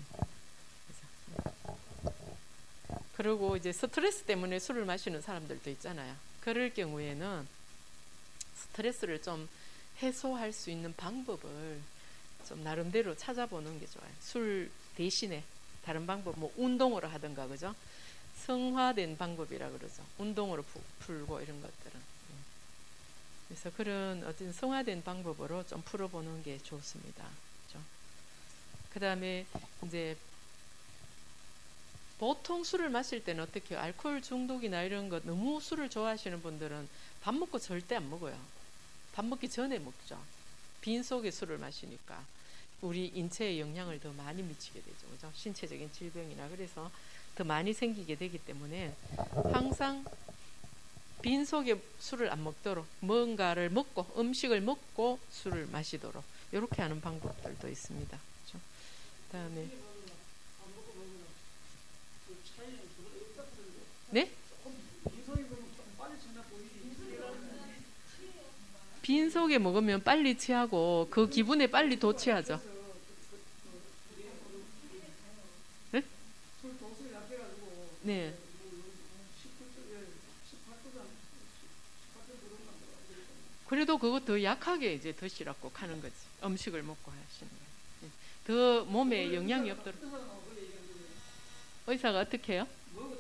그리고 이제 스트레스 때문에 술을 마시는 사람들도 있잖아요. 그럴 경우에는 스트레스를 좀 해소할 수 있는 방법을 좀 나름대로 찾아보는 게 좋아요. 술 대신에 다른 방법, 뭐 운동으로 하든가, 그죠? 성화된 방법이라 그러죠. 운동으로 풀고 이런 것들은. 그래서 그런 어떤 성화된 방법으로 좀 풀어보는 게 좋습니다. 그렇죠? 그 다음에 이제 보통 술을 마실 때는 어떻게 해요? 알코올 중독이나 이런 거 너무 술을 좋아하시는 분들은 밥 먹고 절대 안 먹어요. 밥 먹기 전에 먹죠. 빈속에 술을 마시니까 우리 인체에 영향을 더 많이 미치게 되죠. 그죠? 신체적인 질병이나 그래서 더 많이 생기게 되기 때문에 항상 빈속에 술을 안 먹도록 뭔가를 먹고 음식을 먹고 술을 마시도록 이렇게 하는 방법들도 있습니다. 그렇죠? 그다음에 네? 빈속에 먹으면 빨리 취하고 그 기분에 빨리 도취하죠. 네? 네. 그래도 그거 더 약하게 이제 드시라고 하는 거지. 음식을 먹고 하시는 거예요. 더 몸에 영향이 없도록. 의사가 어떻게 해요?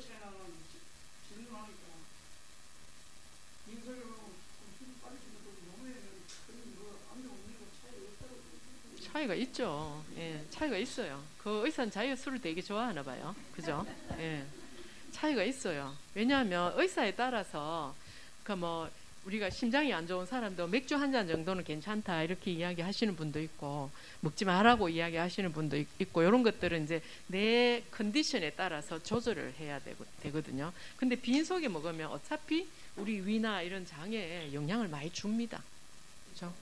차이가 있죠. 예, 차이가 있어요. 그 의사는 자기가 술을 되게 좋아하나 봐요. 그죠? 예, 차이가 있어요. 왜냐하면 의사에 따라서 그 뭐 우리가 심장이 안 좋은 사람도 맥주 한 잔 정도는 괜찮다 이렇게 이야기하시는 분도 있고 먹지 말라고 이야기하시는 분도 있고 이런 것들은 이제 내 컨디션에 따라서 조절을 해야 되거든요. 근데 빈속에 먹으면 어차피 우리 위나 이런 장에 영향을 많이 줍니다. 그렇죠?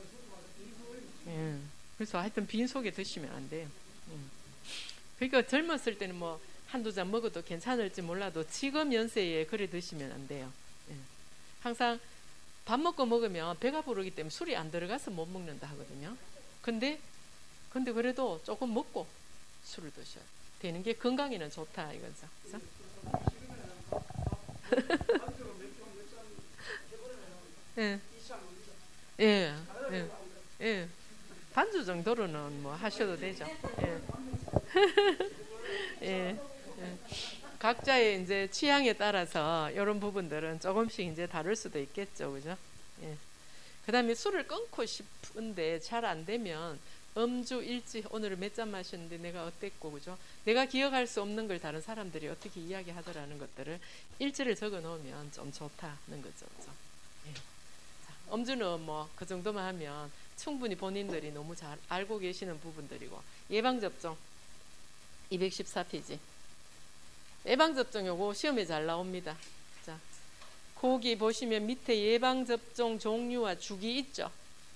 예. 그래서 하여튼 빈속에 드시면 안 돼요. 그러니까 젊었을 때는 뭐 한두 잔 먹어도 괜찮을지 몰라도 지금 연세에 그래 드시면 안 돼요. 예. 항상 밥 먹고 먹으면 배가 부르기 때문에 술이 안 들어가서 못 먹는다 하거든요. 근데 그래도 조금 먹고 술을 드셔야 되는 게 건강에는 좋다 이거죠. 그래서? 예. 예. 예. 예. 반주 정도로는 뭐 하셔도 되죠. 예. 예. 예. 각자의 이제 취향에 따라서 이런 부분들은 조금씩 이제 다를 수도 있겠죠, 그죠? 예. 그다음에 술을 끊고 싶은데 잘 안 되면 음주 일지 오늘은 몇 잔 마셨는데 내가 어땠고, 그죠? 내가 기억할 수 없는 걸 다른 사람들이 어떻게 이야기하더라는 것들을 일지를 적어 놓으면 좀 좋다는 거죠, 그죠? 예. 자, 음주는 뭐 그 정도만 하면 충분히 본인들이 너무 잘 알고 계시는 부분들이고 예방접종 214페이지 예방접종 요거 시험에 잘 나옵니다. 자, 거기 보시면 밑에 예방접종 종류와 주기 있죠.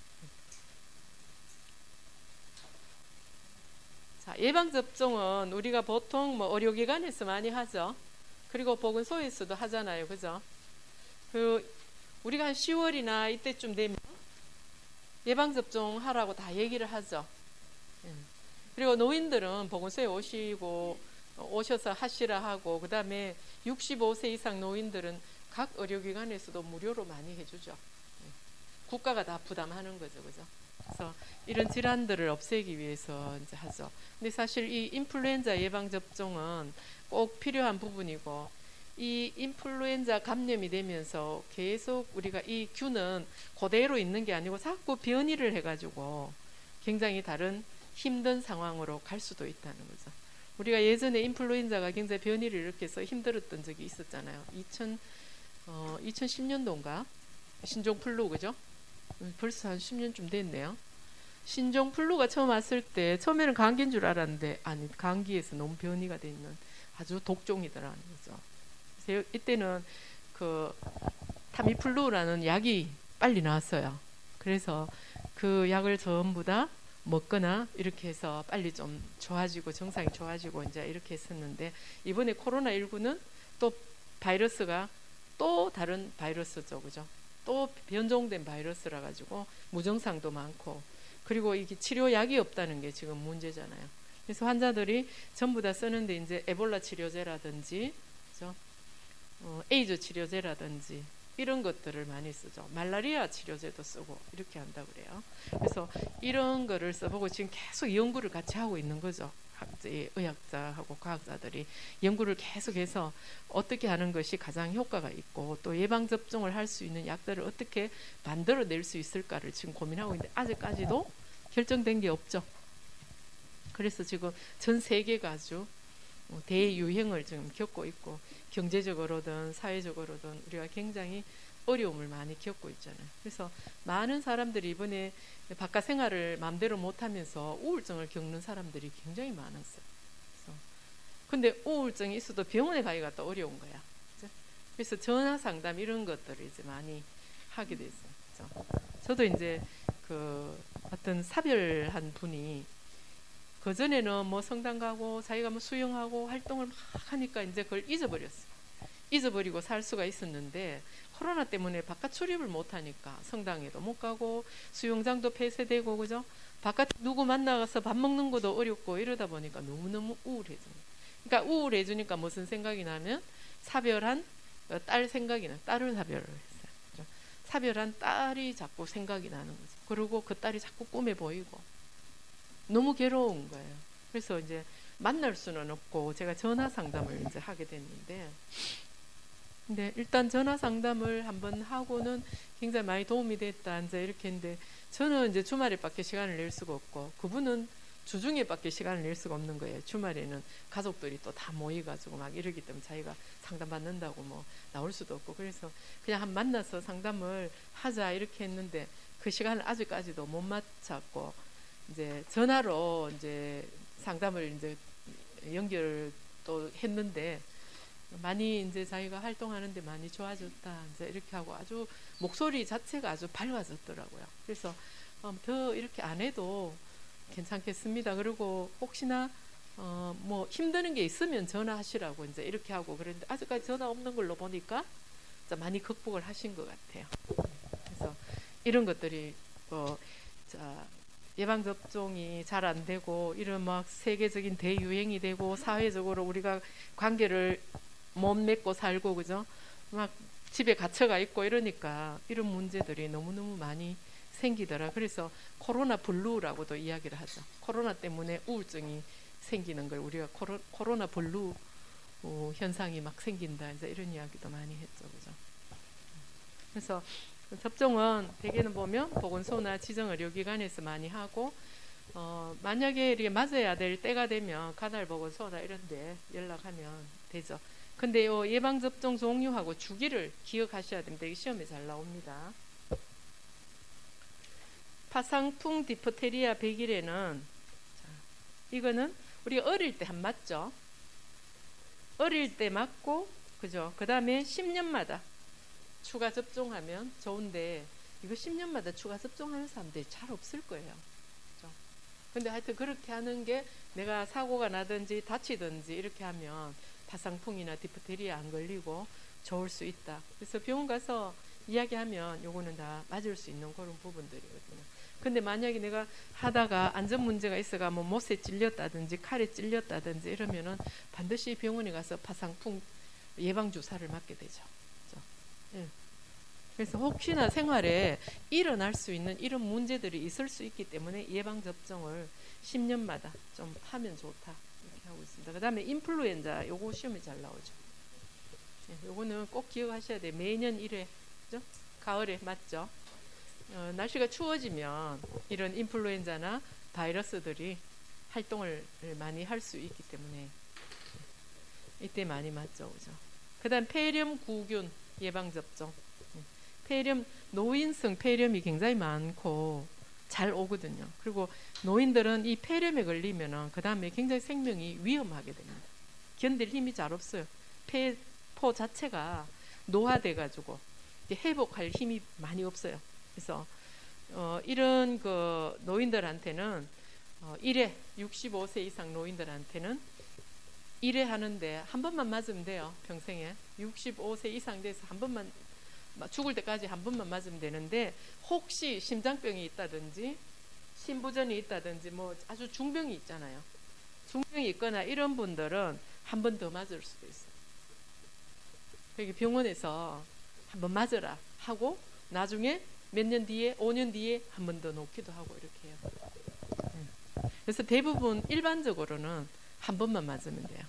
자, 예방접종은 우리가 보통 뭐 의료기관에서 많이 하죠. 그리고 보건소에서도 하잖아요. 그죠? 우리가 한 10월이나 이때쯤 되면 예방접종 하라고 다 얘기를 하죠. 그리고 노인들은 보건소에 오셔서 하시라 하고, 그 다음에 65세 이상 노인들은 각 의료기관에서도 무료로 많이 해주죠. 국가가 다 부담하는 거죠, 그죠? 그래서 이런 질환들을 없애기 위해서 이제 하죠. 근데 사실 이 인플루엔자 예방접종은 꼭 필요한 부분이고, 이 인플루엔자 감염이 되면서 계속 우리가 이 균은 그대로 있는 게 아니고 자꾸 변이를 해가지고 굉장히 다른 힘든 상황으로 갈 수도 있다는 거죠. 우리가 예전에 인플루엔자가 굉장히 변이를 일으켜서 힘들었던 적이 있었잖아요. 2010년도인가 신종플루, 그죠? 벌써 한 10년쯤 됐네요. 신종플루가 처음 왔을 때 처음에는 감기인 줄 알았는데 아니 감기에서 너무 변이가 돼 있는 아주 독종이더라는 거죠. 그래서 이때는 그 타미플루라는 약이 빨리 나왔어요. 그래서 그 약을 전부 다 먹거나 이렇게 해서 빨리 좀 좋아지고 정상이 좋아지고 이제 이렇게 했었는데 이번에 코로나19는 또 바이러스가 또 다른 바이러스죠, 그죠? 또 변종된 바이러스라 가지고 무증상도 많고 그리고 이게 치료약이 없다는 게 지금 문제잖아요. 그래서 환자들이 전부 다 쓰는데 이제 에볼라 치료제라든지, 그죠? 에이즈 치료제라든지 이런 것들을 많이 쓰죠. 말라리아 치료제도 쓰고 이렇게 한다 그래요. 그래서 이런 거를 써보고 지금 계속 연구를 같이 하고 있는 거죠. 의학자하고 과학자들이 연구를 계속해서 어떻게 하는 것이 가장 효과가 있고 또 예방접종을 할 수 있는 약들을 어떻게 만들어낼 수 있을까를 지금 고민하고 있는데 아직까지도 결정된 게 없죠. 그래서 지금 전 세계가 아주 대유행을 지금 겪고 있고 경제적으로든 사회적으로든 우리가 굉장히 어려움을 많이 겪고 있잖아요. 그래서 많은 사람들이 이번에 바깥 생활을 마음대로 못하면서 우울증을 겪는 사람들이 굉장히 많았어요. 근데 우울증이 있어도 병원에 가기가 또 어려운 거야. 그렇죠? 그래서 전화 상담 이런 것들을 이제 많이 하게 됐어요. 그렇죠? 저도 이제 그 어떤 사별한 분이 그 전에는 뭐 성당 가고 자기가 뭐 수영하고 활동을 막 하니까 이제 그걸 잊어버렸어요. 잊어버리고 살 수가 있었는데 코로나 때문에 바깥 출입을 못 하니까 성당에도 못 가고 수영장도 폐쇄되고 그죠? 바깥 누구 만나가서 밥 먹는 것도 어렵고 이러다 보니까 너무너무 우울해져요. 그러니까 우울해지니까 무슨 생각이 나면 사별한 딸 생각이 나. 딸을 사별을 했어요. 그죠? 사별한 딸이 자꾸 생각이 나는 거죠. 그리고 그 딸이 자꾸 꿈에 보이고 너무 괴로운 거예요. 그래서 이제 만날 수는 없고 제가 전화 상담을 이제 하게 됐는데, 근데 일단 전화 상담을 한번 하고는 굉장히 많이 도움이 됐다 이제 이렇게 했는데 저는 이제 주말에밖에 시간을 낼 수가 없고 그분은 주중에밖에 시간을 낼 수가 없는 거예요. 주말에는 가족들이 또 다 모여가지고 막 이러기 때문에 자기가 상담 받는다고 뭐 나올 수도 없고 그래서 그냥 한 만나서 상담을 하자 이렇게 했는데 그 시간을 아직까지도 못 맞췄고 이제 전화로 이제 상담을 이제 연결 또 했는데 많이 이제 자기가 활동하는데 많이 좋아졌다 이제 이렇게 하고 아주 목소리 자체가 아주 밝아졌더라고요. 그래서 더 이렇게 안 해도 괜찮겠습니다. 그리고 혹시나 뭐 힘드는 게 있으면 전화하시라고 이제 이렇게 하고 그랬는데 아직까지 전화 없는 걸로 보니까 많이 극복을 하신 것 같아요. 그래서 이런 것들이 예방접종이 잘 안 되고 이런 막 세계적인 대유행이 되고 사회적으로 우리가 관계를 못 맺고 살고 그죠? 막 집에 갇혀가 있고 이러니까 이런 문제들이 너무너무 많이 생기더라. 그래서 코로나 블루라고도 이야기를 하죠. 코로나 때문에 우울증이 생기는 걸 우리가 코로나 블루 현상이 막 생긴다. 이제 이런 이야기도 많이 했죠. 그죠? 그래서 접종은 대개는 보면 보건소나 지정의료기관에서 많이 하고 만약에 이렇게 맞아야 될 때가 되면 간알보건소나 이런 데 연락하면 되죠. 근데 요 예방접종 종류하고 주기를 기억하셔야 됩니다. 이게 시험에 잘 나옵니다. 파상풍 디프테리아 100일에는 이거는 우리가 어릴 때 한 맞죠. 어릴 때 맞고 그죠. 그 다음에 10년마다 추가 접종하면 좋은데 이거 10년마다 추가 접종하는 사람들이 잘 없을 거예요. 그렇죠? 근데 하여튼 그렇게 하는 게 내가 사고가 나든지 다치든지 이렇게 하면 파상풍이나 디프테리아 안 걸리고 좋을 수 있다. 그래서 병원 가서 이야기하면 요거는 다 맞을 수 있는 그런 부분들이거든요. 근데 만약에 내가 하다가 안전 문제가 있어가 뭐 못에 찔렸다든지 칼에 찔렸다든지 이러면은 반드시 병원에 가서 파상풍 예방 주사를 맞게 되죠. 예. 그래서 혹시나 생활에 일어날 수 있는 이런 문제들이 있을 수 있기 때문에 예방접종을 10년마다 좀 하면 좋다 이렇게 하고 있습니다. 그 다음에 인플루엔자 요거 시험에 잘 나오죠. 예, 요거는 꼭 기억하셔야 돼요. 매년 1회 그죠? 가을에 맞죠? 날씨가 추워지면 이런 인플루엔자나 바이러스들이 활동을 많이 할 수 있기 때문에 이때 많이 맞죠. 그죠? 그 다음 폐렴 구균 예방접종. 폐렴, 노인성 폐렴이 굉장히 많고 잘 오거든요. 그리고 노인들은 이 폐렴에 걸리면은 그 다음에 굉장히 생명이 위험하게 됩니다. 견딜 힘이 잘 없어요. 폐포 자체가 노화돼가지고 회복할 힘이 많이 없어요. 그래서 이런 그 노인들한테는 1회 65세 이상 노인들한테는 1회 하는데 한 번만 맞으면 돼요. 평생에 65세 이상 돼서 한 번만 죽을 때까지 한 번만 맞으면 되는데 혹시 심장병이 있다든지 심부전이 있다든지 뭐 아주 중병이 있잖아요. 중병이 있거나 이런 분들은 한 번 더 맞을 수도 있어요. 그러니까 병원에서 한 번 맞으라 하고 나중에 몇 년 뒤에 5년 뒤에 한 번 더 놓기도 하고 이렇게 해요. 그래서 대부분 일반적으로는 한 번만 맞으면 돼요.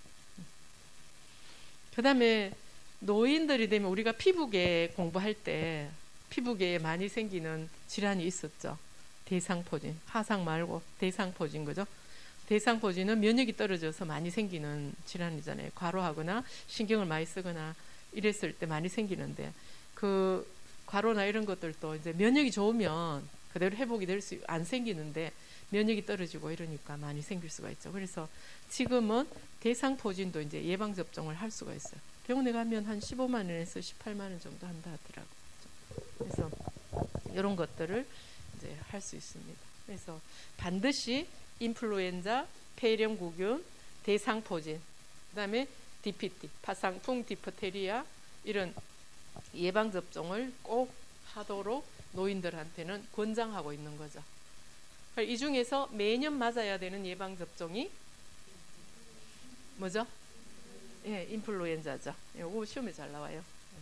그 다음에 노인들이 되면 우리가 피부계 공부할 때 피부계에 많이 생기는 질환이 있었죠. 대상포진, 화상 말고 대상포진 거죠. 대상포진은 면역이 떨어져서 많이 생기는 질환이잖아요. 과로하거나 신경을 많이 쓰거나 이랬을 때 많이 생기는데 그 과로나 이런 것들도 이제 면역이 좋으면 그대로 회복이 될 수 안 생기는데 면역이 떨어지고 이러니까 많이 생길 수가 있죠. 그래서 지금은 대상포진도 이제 예방 접종을 할 수가 있어요. 병원에 가면 한 15만 원에서 18만 원 정도 한다 하더라고요. 그래서 이런 것들을 이제 할 수 있습니다. 그래서 반드시 인플루엔자, 폐렴구균, 대상포진, 그다음에 DPT, 파상풍 디프테리아 이런 예방 접종을 꼭 하도록 노인들한테는 권장하고 있는 거죠. 이 중에서 매년 맞아야 되는 예방 접종이 뭐죠? 예, 인플루엔자죠. 이거 시험에 잘 나와요.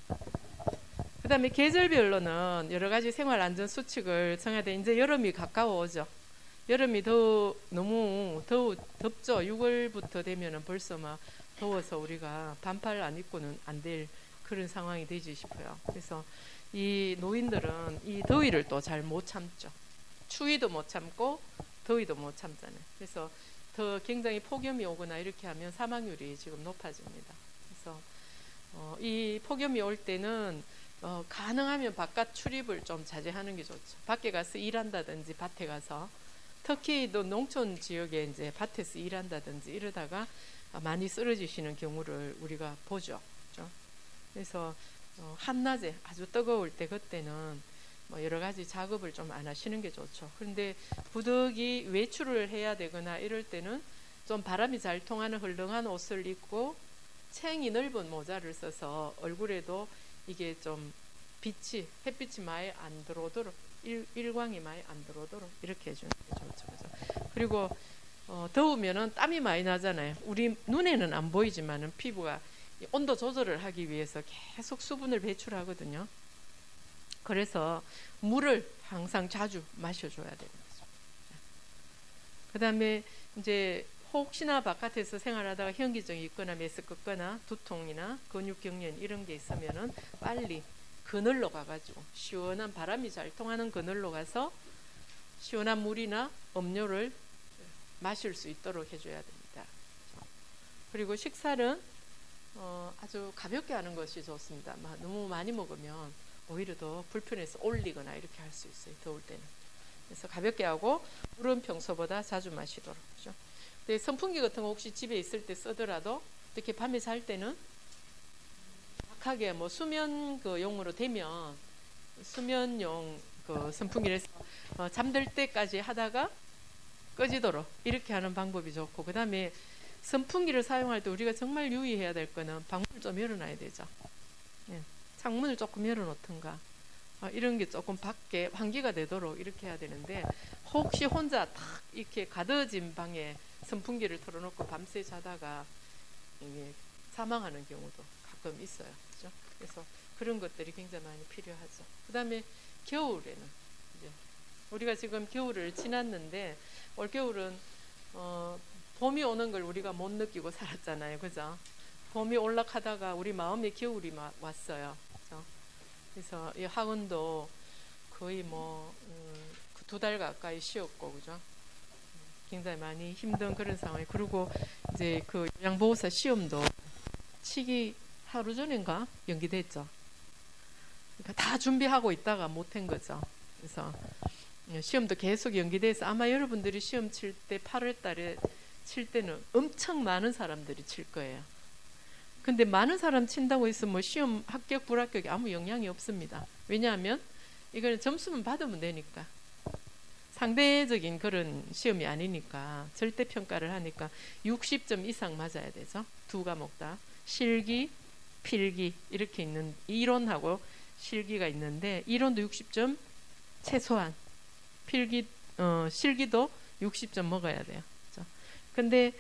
그 다음에 계절별로는 여러 가지 생활 안전 수칙을 정해야 돼. 이제 여름이 가까워오죠. 여름이 너무 덥죠. 6월부터 되면은 벌써 막 더워서 우리가 반팔 안 입고는 안 될 그런 상황이 되지 싶어요. 그래서 이 노인들은 이 더위를 또 잘 못 참죠. 추위도 못 참고 더위도 못 참잖아요. 그래서 더 굉장히 폭염이 오거나 이렇게 하면 사망률이 지금 높아집니다. 그래서 이 폭염이 올 때는 가능하면 바깥 출입을 좀 자제하는 게 좋죠. 밖에 가서 일한다든지 밭에 가서 특히 또 농촌 지역에 이제 밭에서 일한다든지 이러다가 많이 쓰러지시는 경우를 우리가 보죠. 그렇죠? 그래서 한낮에 아주 뜨거울 때 그때는 뭐 여러 가지 작업을 좀 안 하시는 게 좋죠. 그런데 부득이 외출을 해야 되거나 이럴 때는 좀 바람이 잘 통하는 헐렁한 옷을 입고 챙이 넓은 모자를 써서 얼굴에도 이게 좀 햇빛이 많이 안 들어오도록 일광이 많이 안 들어오도록 이렇게 해주는 게 좋죠. 그죠? 그리고 더우면은 땀이 많이 나잖아요. 우리 눈에는 안 보이지만은 피부가 온도 조절을 하기 위해서 계속 수분을 배출하거든요. 그래서 물을 항상 자주 마셔줘야 되는 거죠. 그 다음에 이제 혹시나 바깥에서 생활하다가 현기증이 있거나 메스껍거나 두통이나 근육경련 이런 게 있으면은 빨리 그늘로 가가지고 시원한 바람이 잘 통하는 그늘로 가서 시원한 물이나 음료를 마실 수 있도록 해줘야 됩니다. 그리고 식사는 아주 가볍게 하는 것이 좋습니다. 너무 많이 먹으면 오히려 더 불편해서 올리거나 이렇게 할 수 있어요. 더울 때는. 그래서 가볍게 하고 물은 평소보다 자주 마시도록. 그렇죠? 근데 선풍기 같은 거 혹시 집에 있을 때 쓰더라도 이렇게 밤에 잘 때는 약하게 뭐 수면 그 용으로 되면 수면용 그 선풍기를 해서 잠들 때까지 하다가 꺼지도록 이렇게 하는 방법이 좋고, 그 다음에 선풍기를 사용할 때 우리가 정말 유의해야 될 거는 방문을 좀 열어놔야 되죠. 예. 창문을 조금 열어놓든가 이런 게 조금 밖에 환기가 되도록 이렇게 해야 되는데, 혹시 혼자 탁 이렇게 가둬진 방에 선풍기를 틀어놓고 밤새 자다가 이게 사망하는 경우도 가끔 있어요. 그렇죠? 그래서 그런 것들이 굉장히 많이 필요하죠. 그 다음에 겨울에는 이제 우리가 지금 겨울을 지났는데 올 겨울은 봄이 오는 걸 우리가 못 느끼고 살았잖아요. 그죠? 봄이 올락하다가 우리 마음에 겨울이 왔어요. 그죠? 그래서 이 학원도 거의 뭐 2달 가까이 쉬었고, 그죠? 굉장히 많이 힘든 그런 상황이. 그리고 이제 그 요양보호사 시험도 치기 하루 전인가 연기됐죠. 그러니까 다 준비하고 있다가 못한 거죠. 그래서 시험도 계속 연기돼서 아마 여러분들이 시험 칠 때 8월 달에 칠 때는 엄청 많은 사람들이 칠 거예요. 근데 많은 사람 친다고 해서 뭐 시험 합격 불합격이 아무 영향이 없습니다. 왜냐하면 이거는 점수만 받으면 되니까, 상대적인 그런 시험이 아니니까, 절대 평가를 하니까 60점 이상 맞아야 되죠. 두 과목 다. 실기, 필기 이렇게 있는, 이론하고 실기가 있는데 이론도 60점 최소한, 필기 실기도 60점 먹어야 돼요. 그렇죠? 근데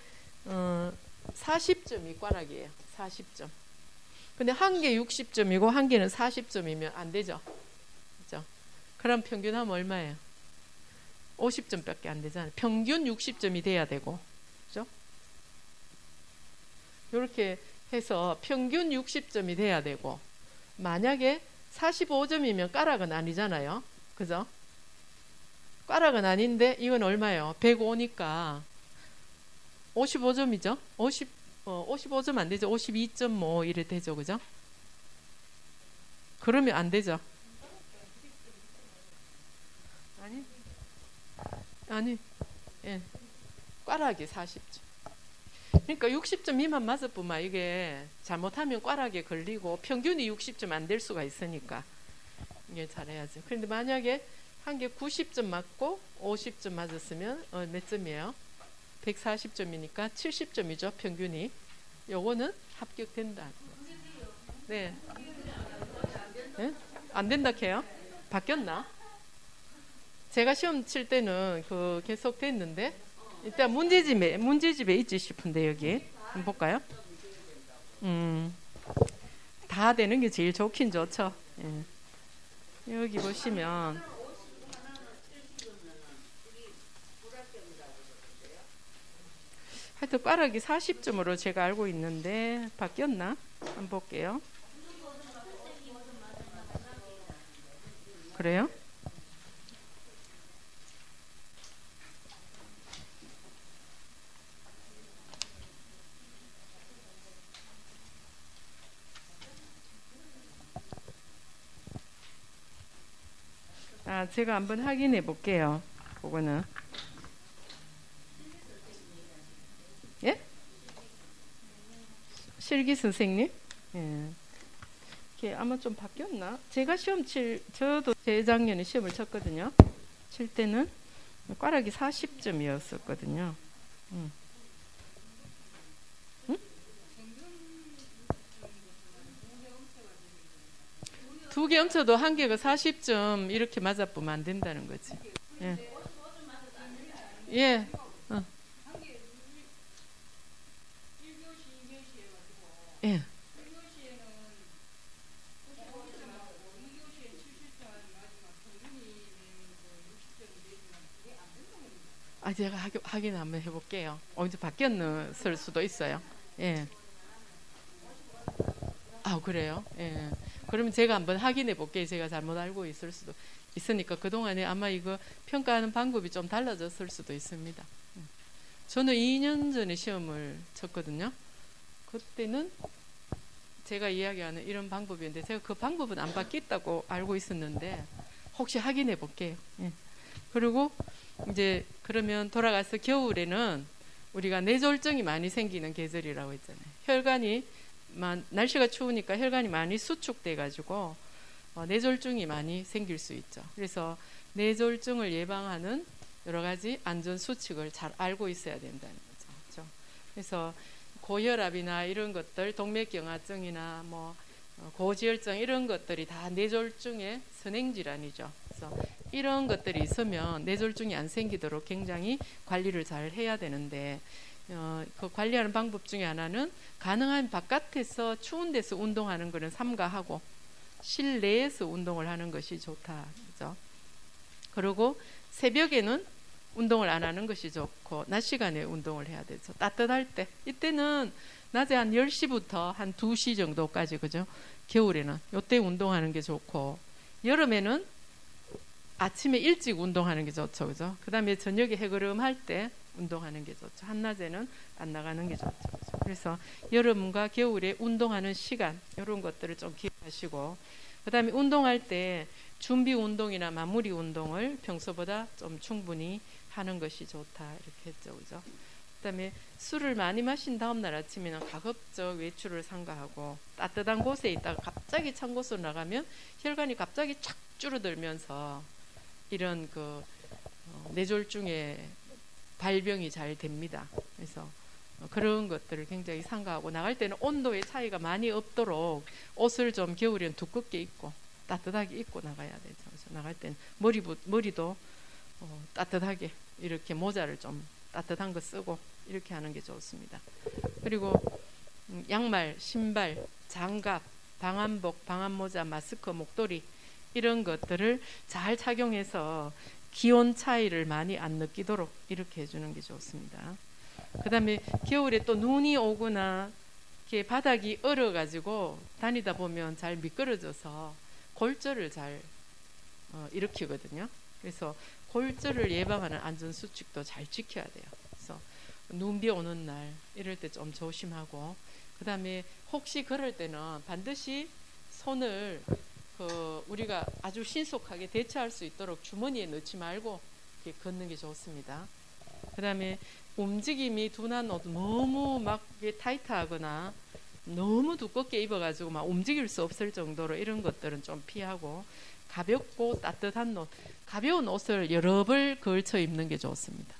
40점이 꽈락이에요. 40점. 근데 한 개 60점이고 한 개는 40점이면 안 되죠. 그렇죠? 그럼 평균 하면 얼마예요? 50점밖에 안 되잖아요. 평균 60점이 돼야 되고. 그렇죠? 이렇게 해서 평균 60점이 돼야 되고, 만약에 45점이면 꽈락은 아니잖아요. 그죠? 꽈락은 아닌데 이건 얼마예요? 105니까 55점이죠. 55점 안 되죠. 52.5 이래 되죠. 그죠? 그러면 안 되죠. 아니, 예. 꽈락이 40점. 그러니까 60점 미만 맞을 뿐만, 이게 잘못하면 꽈락에 걸리고 평균이 60점 안 될 수가 있으니까 이게 잘해야죠. 그런데 만약에 한 개 90점 맞고 50점 맞았으면 몇 점이에요? 140점이니까 70점이죠, 평균이. 요거는 합격된다. 네. 네? 안 된다 해요? 바뀌었나? 제가 시험 칠 때는 계속 됐는데, 일단 문제집에 있지 싶은데, 여기 한번 볼까요? 다 되는 게 제일 좋긴 좋죠. 예. 여기 보시면 하여튼 꽈락이 40점으로 제가 알고 있는데 바뀌었나? 한번 볼게요. 그래요? 제가 한번 확인해 볼게요. 그거는. 예? 실기 선생님? 예. 이게 아마 좀 바뀌었나? 제가 저도 재작년에 시험을 쳤거든요. 칠 때는 꽈락이 40점이었었거든요. 응? 두 개 엄쳐도 한 개가 40점 이렇게 맞아보면 안 된다는 거지. 예. 예. 예. 제가 확인 한번 해볼게요. 이제 바뀌었을 수도 있어요. 예. 그래요? 예. 그러면 제가 한번 확인해 볼게요. 제가 잘못 알고 있을 수도 있으니까 그동안에 아마 이거 평가하는 방법이 좀 달라졌을 수도 있습니다. 저는 2년 전에 시험을 쳤거든요. 그때는 제가 이야기하는 이런 방법이었는데, 제가 그 방법은 안 바뀌었다고 알고 있었는데 혹시 확인해 볼게요. 예. 그리고 이제 그러면 돌아가서 겨울에는 우리가 뇌졸중이 많이 생기는 계절이라고 했잖아요. 날씨가 추우니까 혈관이 많이 수축돼 가지고 뇌졸중이 많이 생길 수 있죠. 그래서 뇌졸중을 예방하는 여러 가지 안전 수칙을 잘 알고 있어야 된다는 거죠. 그렇죠? 그래서 고혈압이나 이런 것들, 동맥경화증이나 뭐 고지혈증 이런 것들이 다 뇌졸중의 선행질환이죠. 그래서 이런 것들이 있으면 뇌졸중이 안 생기도록 굉장히 관리를 잘 해야 되는데, 그 관리하는 방법 중에 하나는 가능한 바깥에서 추운 데서 운동하는 거는 삼가하고 실내에서 운동을 하는 것이 좋다. 그죠? 그리고 새벽에는 운동을 안 하는 것이 좋고 낮 시간에 운동을 해야 되죠. 따뜻할 때. 이때는 낮에 한 10시부터 한 2시 정도까지, 그죠? 겨울에는 이때 운동하는 게 좋고, 여름에는 아침에 일찍 운동하는 게 좋죠. 그죠? 그 다음에 저녁에 해그름할 때 운동하는 게 좋죠. 한낮에는 안 나가는 게 좋죠. 그죠? 그래서 여름과 겨울에 운동하는 시간, 이런 것들을 좀 기억하시고, 그 다음에 운동할 때 준비 운동이나 마무리 운동을 평소보다 좀 충분히 하는 것이 좋다 이렇게 했죠, 그죠? 그다음에 술을 많이 마신 다음 날 아침에는 가급적 외출을 삼가하고 따뜻한 곳에 있다가 갑자기 찬 곳으로 나가면 혈관이 갑자기 착 줄어들면서 이런 그 뇌졸중에 발병이 잘 됩니다. 그래서 그런 것들을 굉장히 삼가하고 나갈 때는 온도의 차이가 많이 없도록 옷을 좀 겨울에는 두껍게 입고 따뜻하게 입고 나가야 되죠. 그래서 나갈 때는 머리도 따뜻하게 이렇게 모자를 좀 따뜻한 거 쓰고 이렇게 하는 게 좋습니다. 그리고 양말, 신발, 장갑, 방한복, 방한모자, 마스크, 목도리 이런 것들을 잘 착용해서 기온 차이를 많이 안 느끼도록 이렇게 해주는 게 좋습니다. 그 다음에 겨울에 또 눈이 오거나 이렇게 바닥이 얼어가지고 다니다 보면 잘 미끄러져서 골절을 잘 일으키거든요. 그래서 골절을 예방하는 안전수칙도 잘 지켜야 돼요. 그래서 눈비 오는 날 이럴 때 좀 조심하고, 그 다음에 혹시 그럴 때는 반드시 손을 우리가 아주 신속하게 대처할 수 있도록 주머니에 넣지 말고 이렇게 걷는 게 좋습니다. 그 다음에 움직임이 둔한 옷 너무 막 타이트하거나 너무 두껍게 입어가지고 막 움직일 수 없을 정도로 이런 것들은 좀 피하고 가볍고 따뜻한 옷, 가벼운 옷을 여러 벌 걸쳐 입는 게 좋습니다.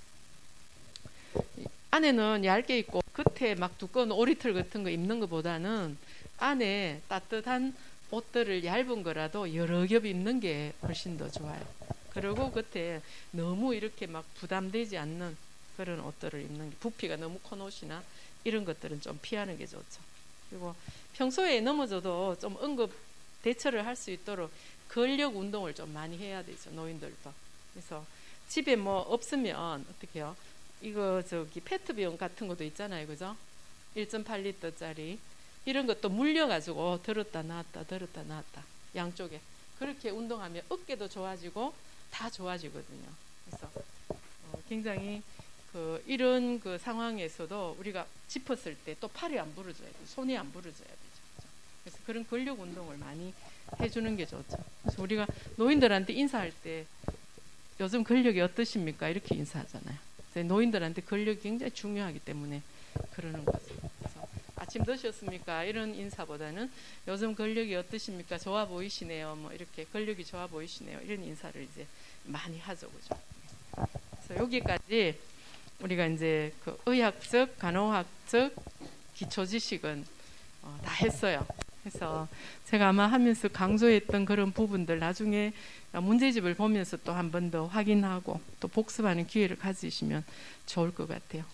안에는 얇게 입고 겉에 막 두꺼운 오리털 같은 거 입는 것보다는 안에 따뜻한 옷들을 얇은 거라도 여러 겹 입는 게 훨씬 더 좋아요. 그리고 겉에 너무 이렇게 막 부담되지 않는 그런 옷들을 입는 게, 부피가 너무 큰 옷이나 이런 것들은 좀 피하는 게 좋죠. 그리고 평소에 넘어져도 좀 응급 대처를 할 수 있도록 근력 운동을 좀 많이 해야 되죠, 노인들도. 그래서 집에 뭐 없으면 어떻게 해요? 이거 페트병 같은 것도 있잖아요, 그죠? 1.8리터짜리 이런 것도 물려가지고 들었다 놨다 들었다 놨다 양쪽에 그렇게 운동하면 어깨도 좋아지고 다 좋아지거든요. 그래서 굉장히 이런 상황에서도 우리가 짚었을 때 또 팔이 안 부러져야 돼요, 손이 안 부러져야 되죠. 그래서 그런 근력 운동을 많이 해주는 게 좋죠. 그래서 우리가 노인들한테 인사할 때 요즘 근력이 어떠십니까? 이렇게 인사하잖아요. 노인들한테 근력이 굉장히 중요하기 때문에 그러는 거죠. 그래서 아침 드셨습니까? 이런 인사보다는 요즘 근력이 어떠십니까? 좋아 보이시네요. 뭐 이렇게 근력이 좋아 보이시네요. 이런 인사를 이제 많이 하죠, 그죠? 그래서 여기까지 우리가 이제 의학적, 간호학적 기초 지식은 다 했어요. 그래서 제가 아마 하면서 강조했던 그런 부분들 나중에 문제집을 보면서 또 한 번 더 확인하고 또 복습하는 기회를 가지시면 좋을 것 같아요.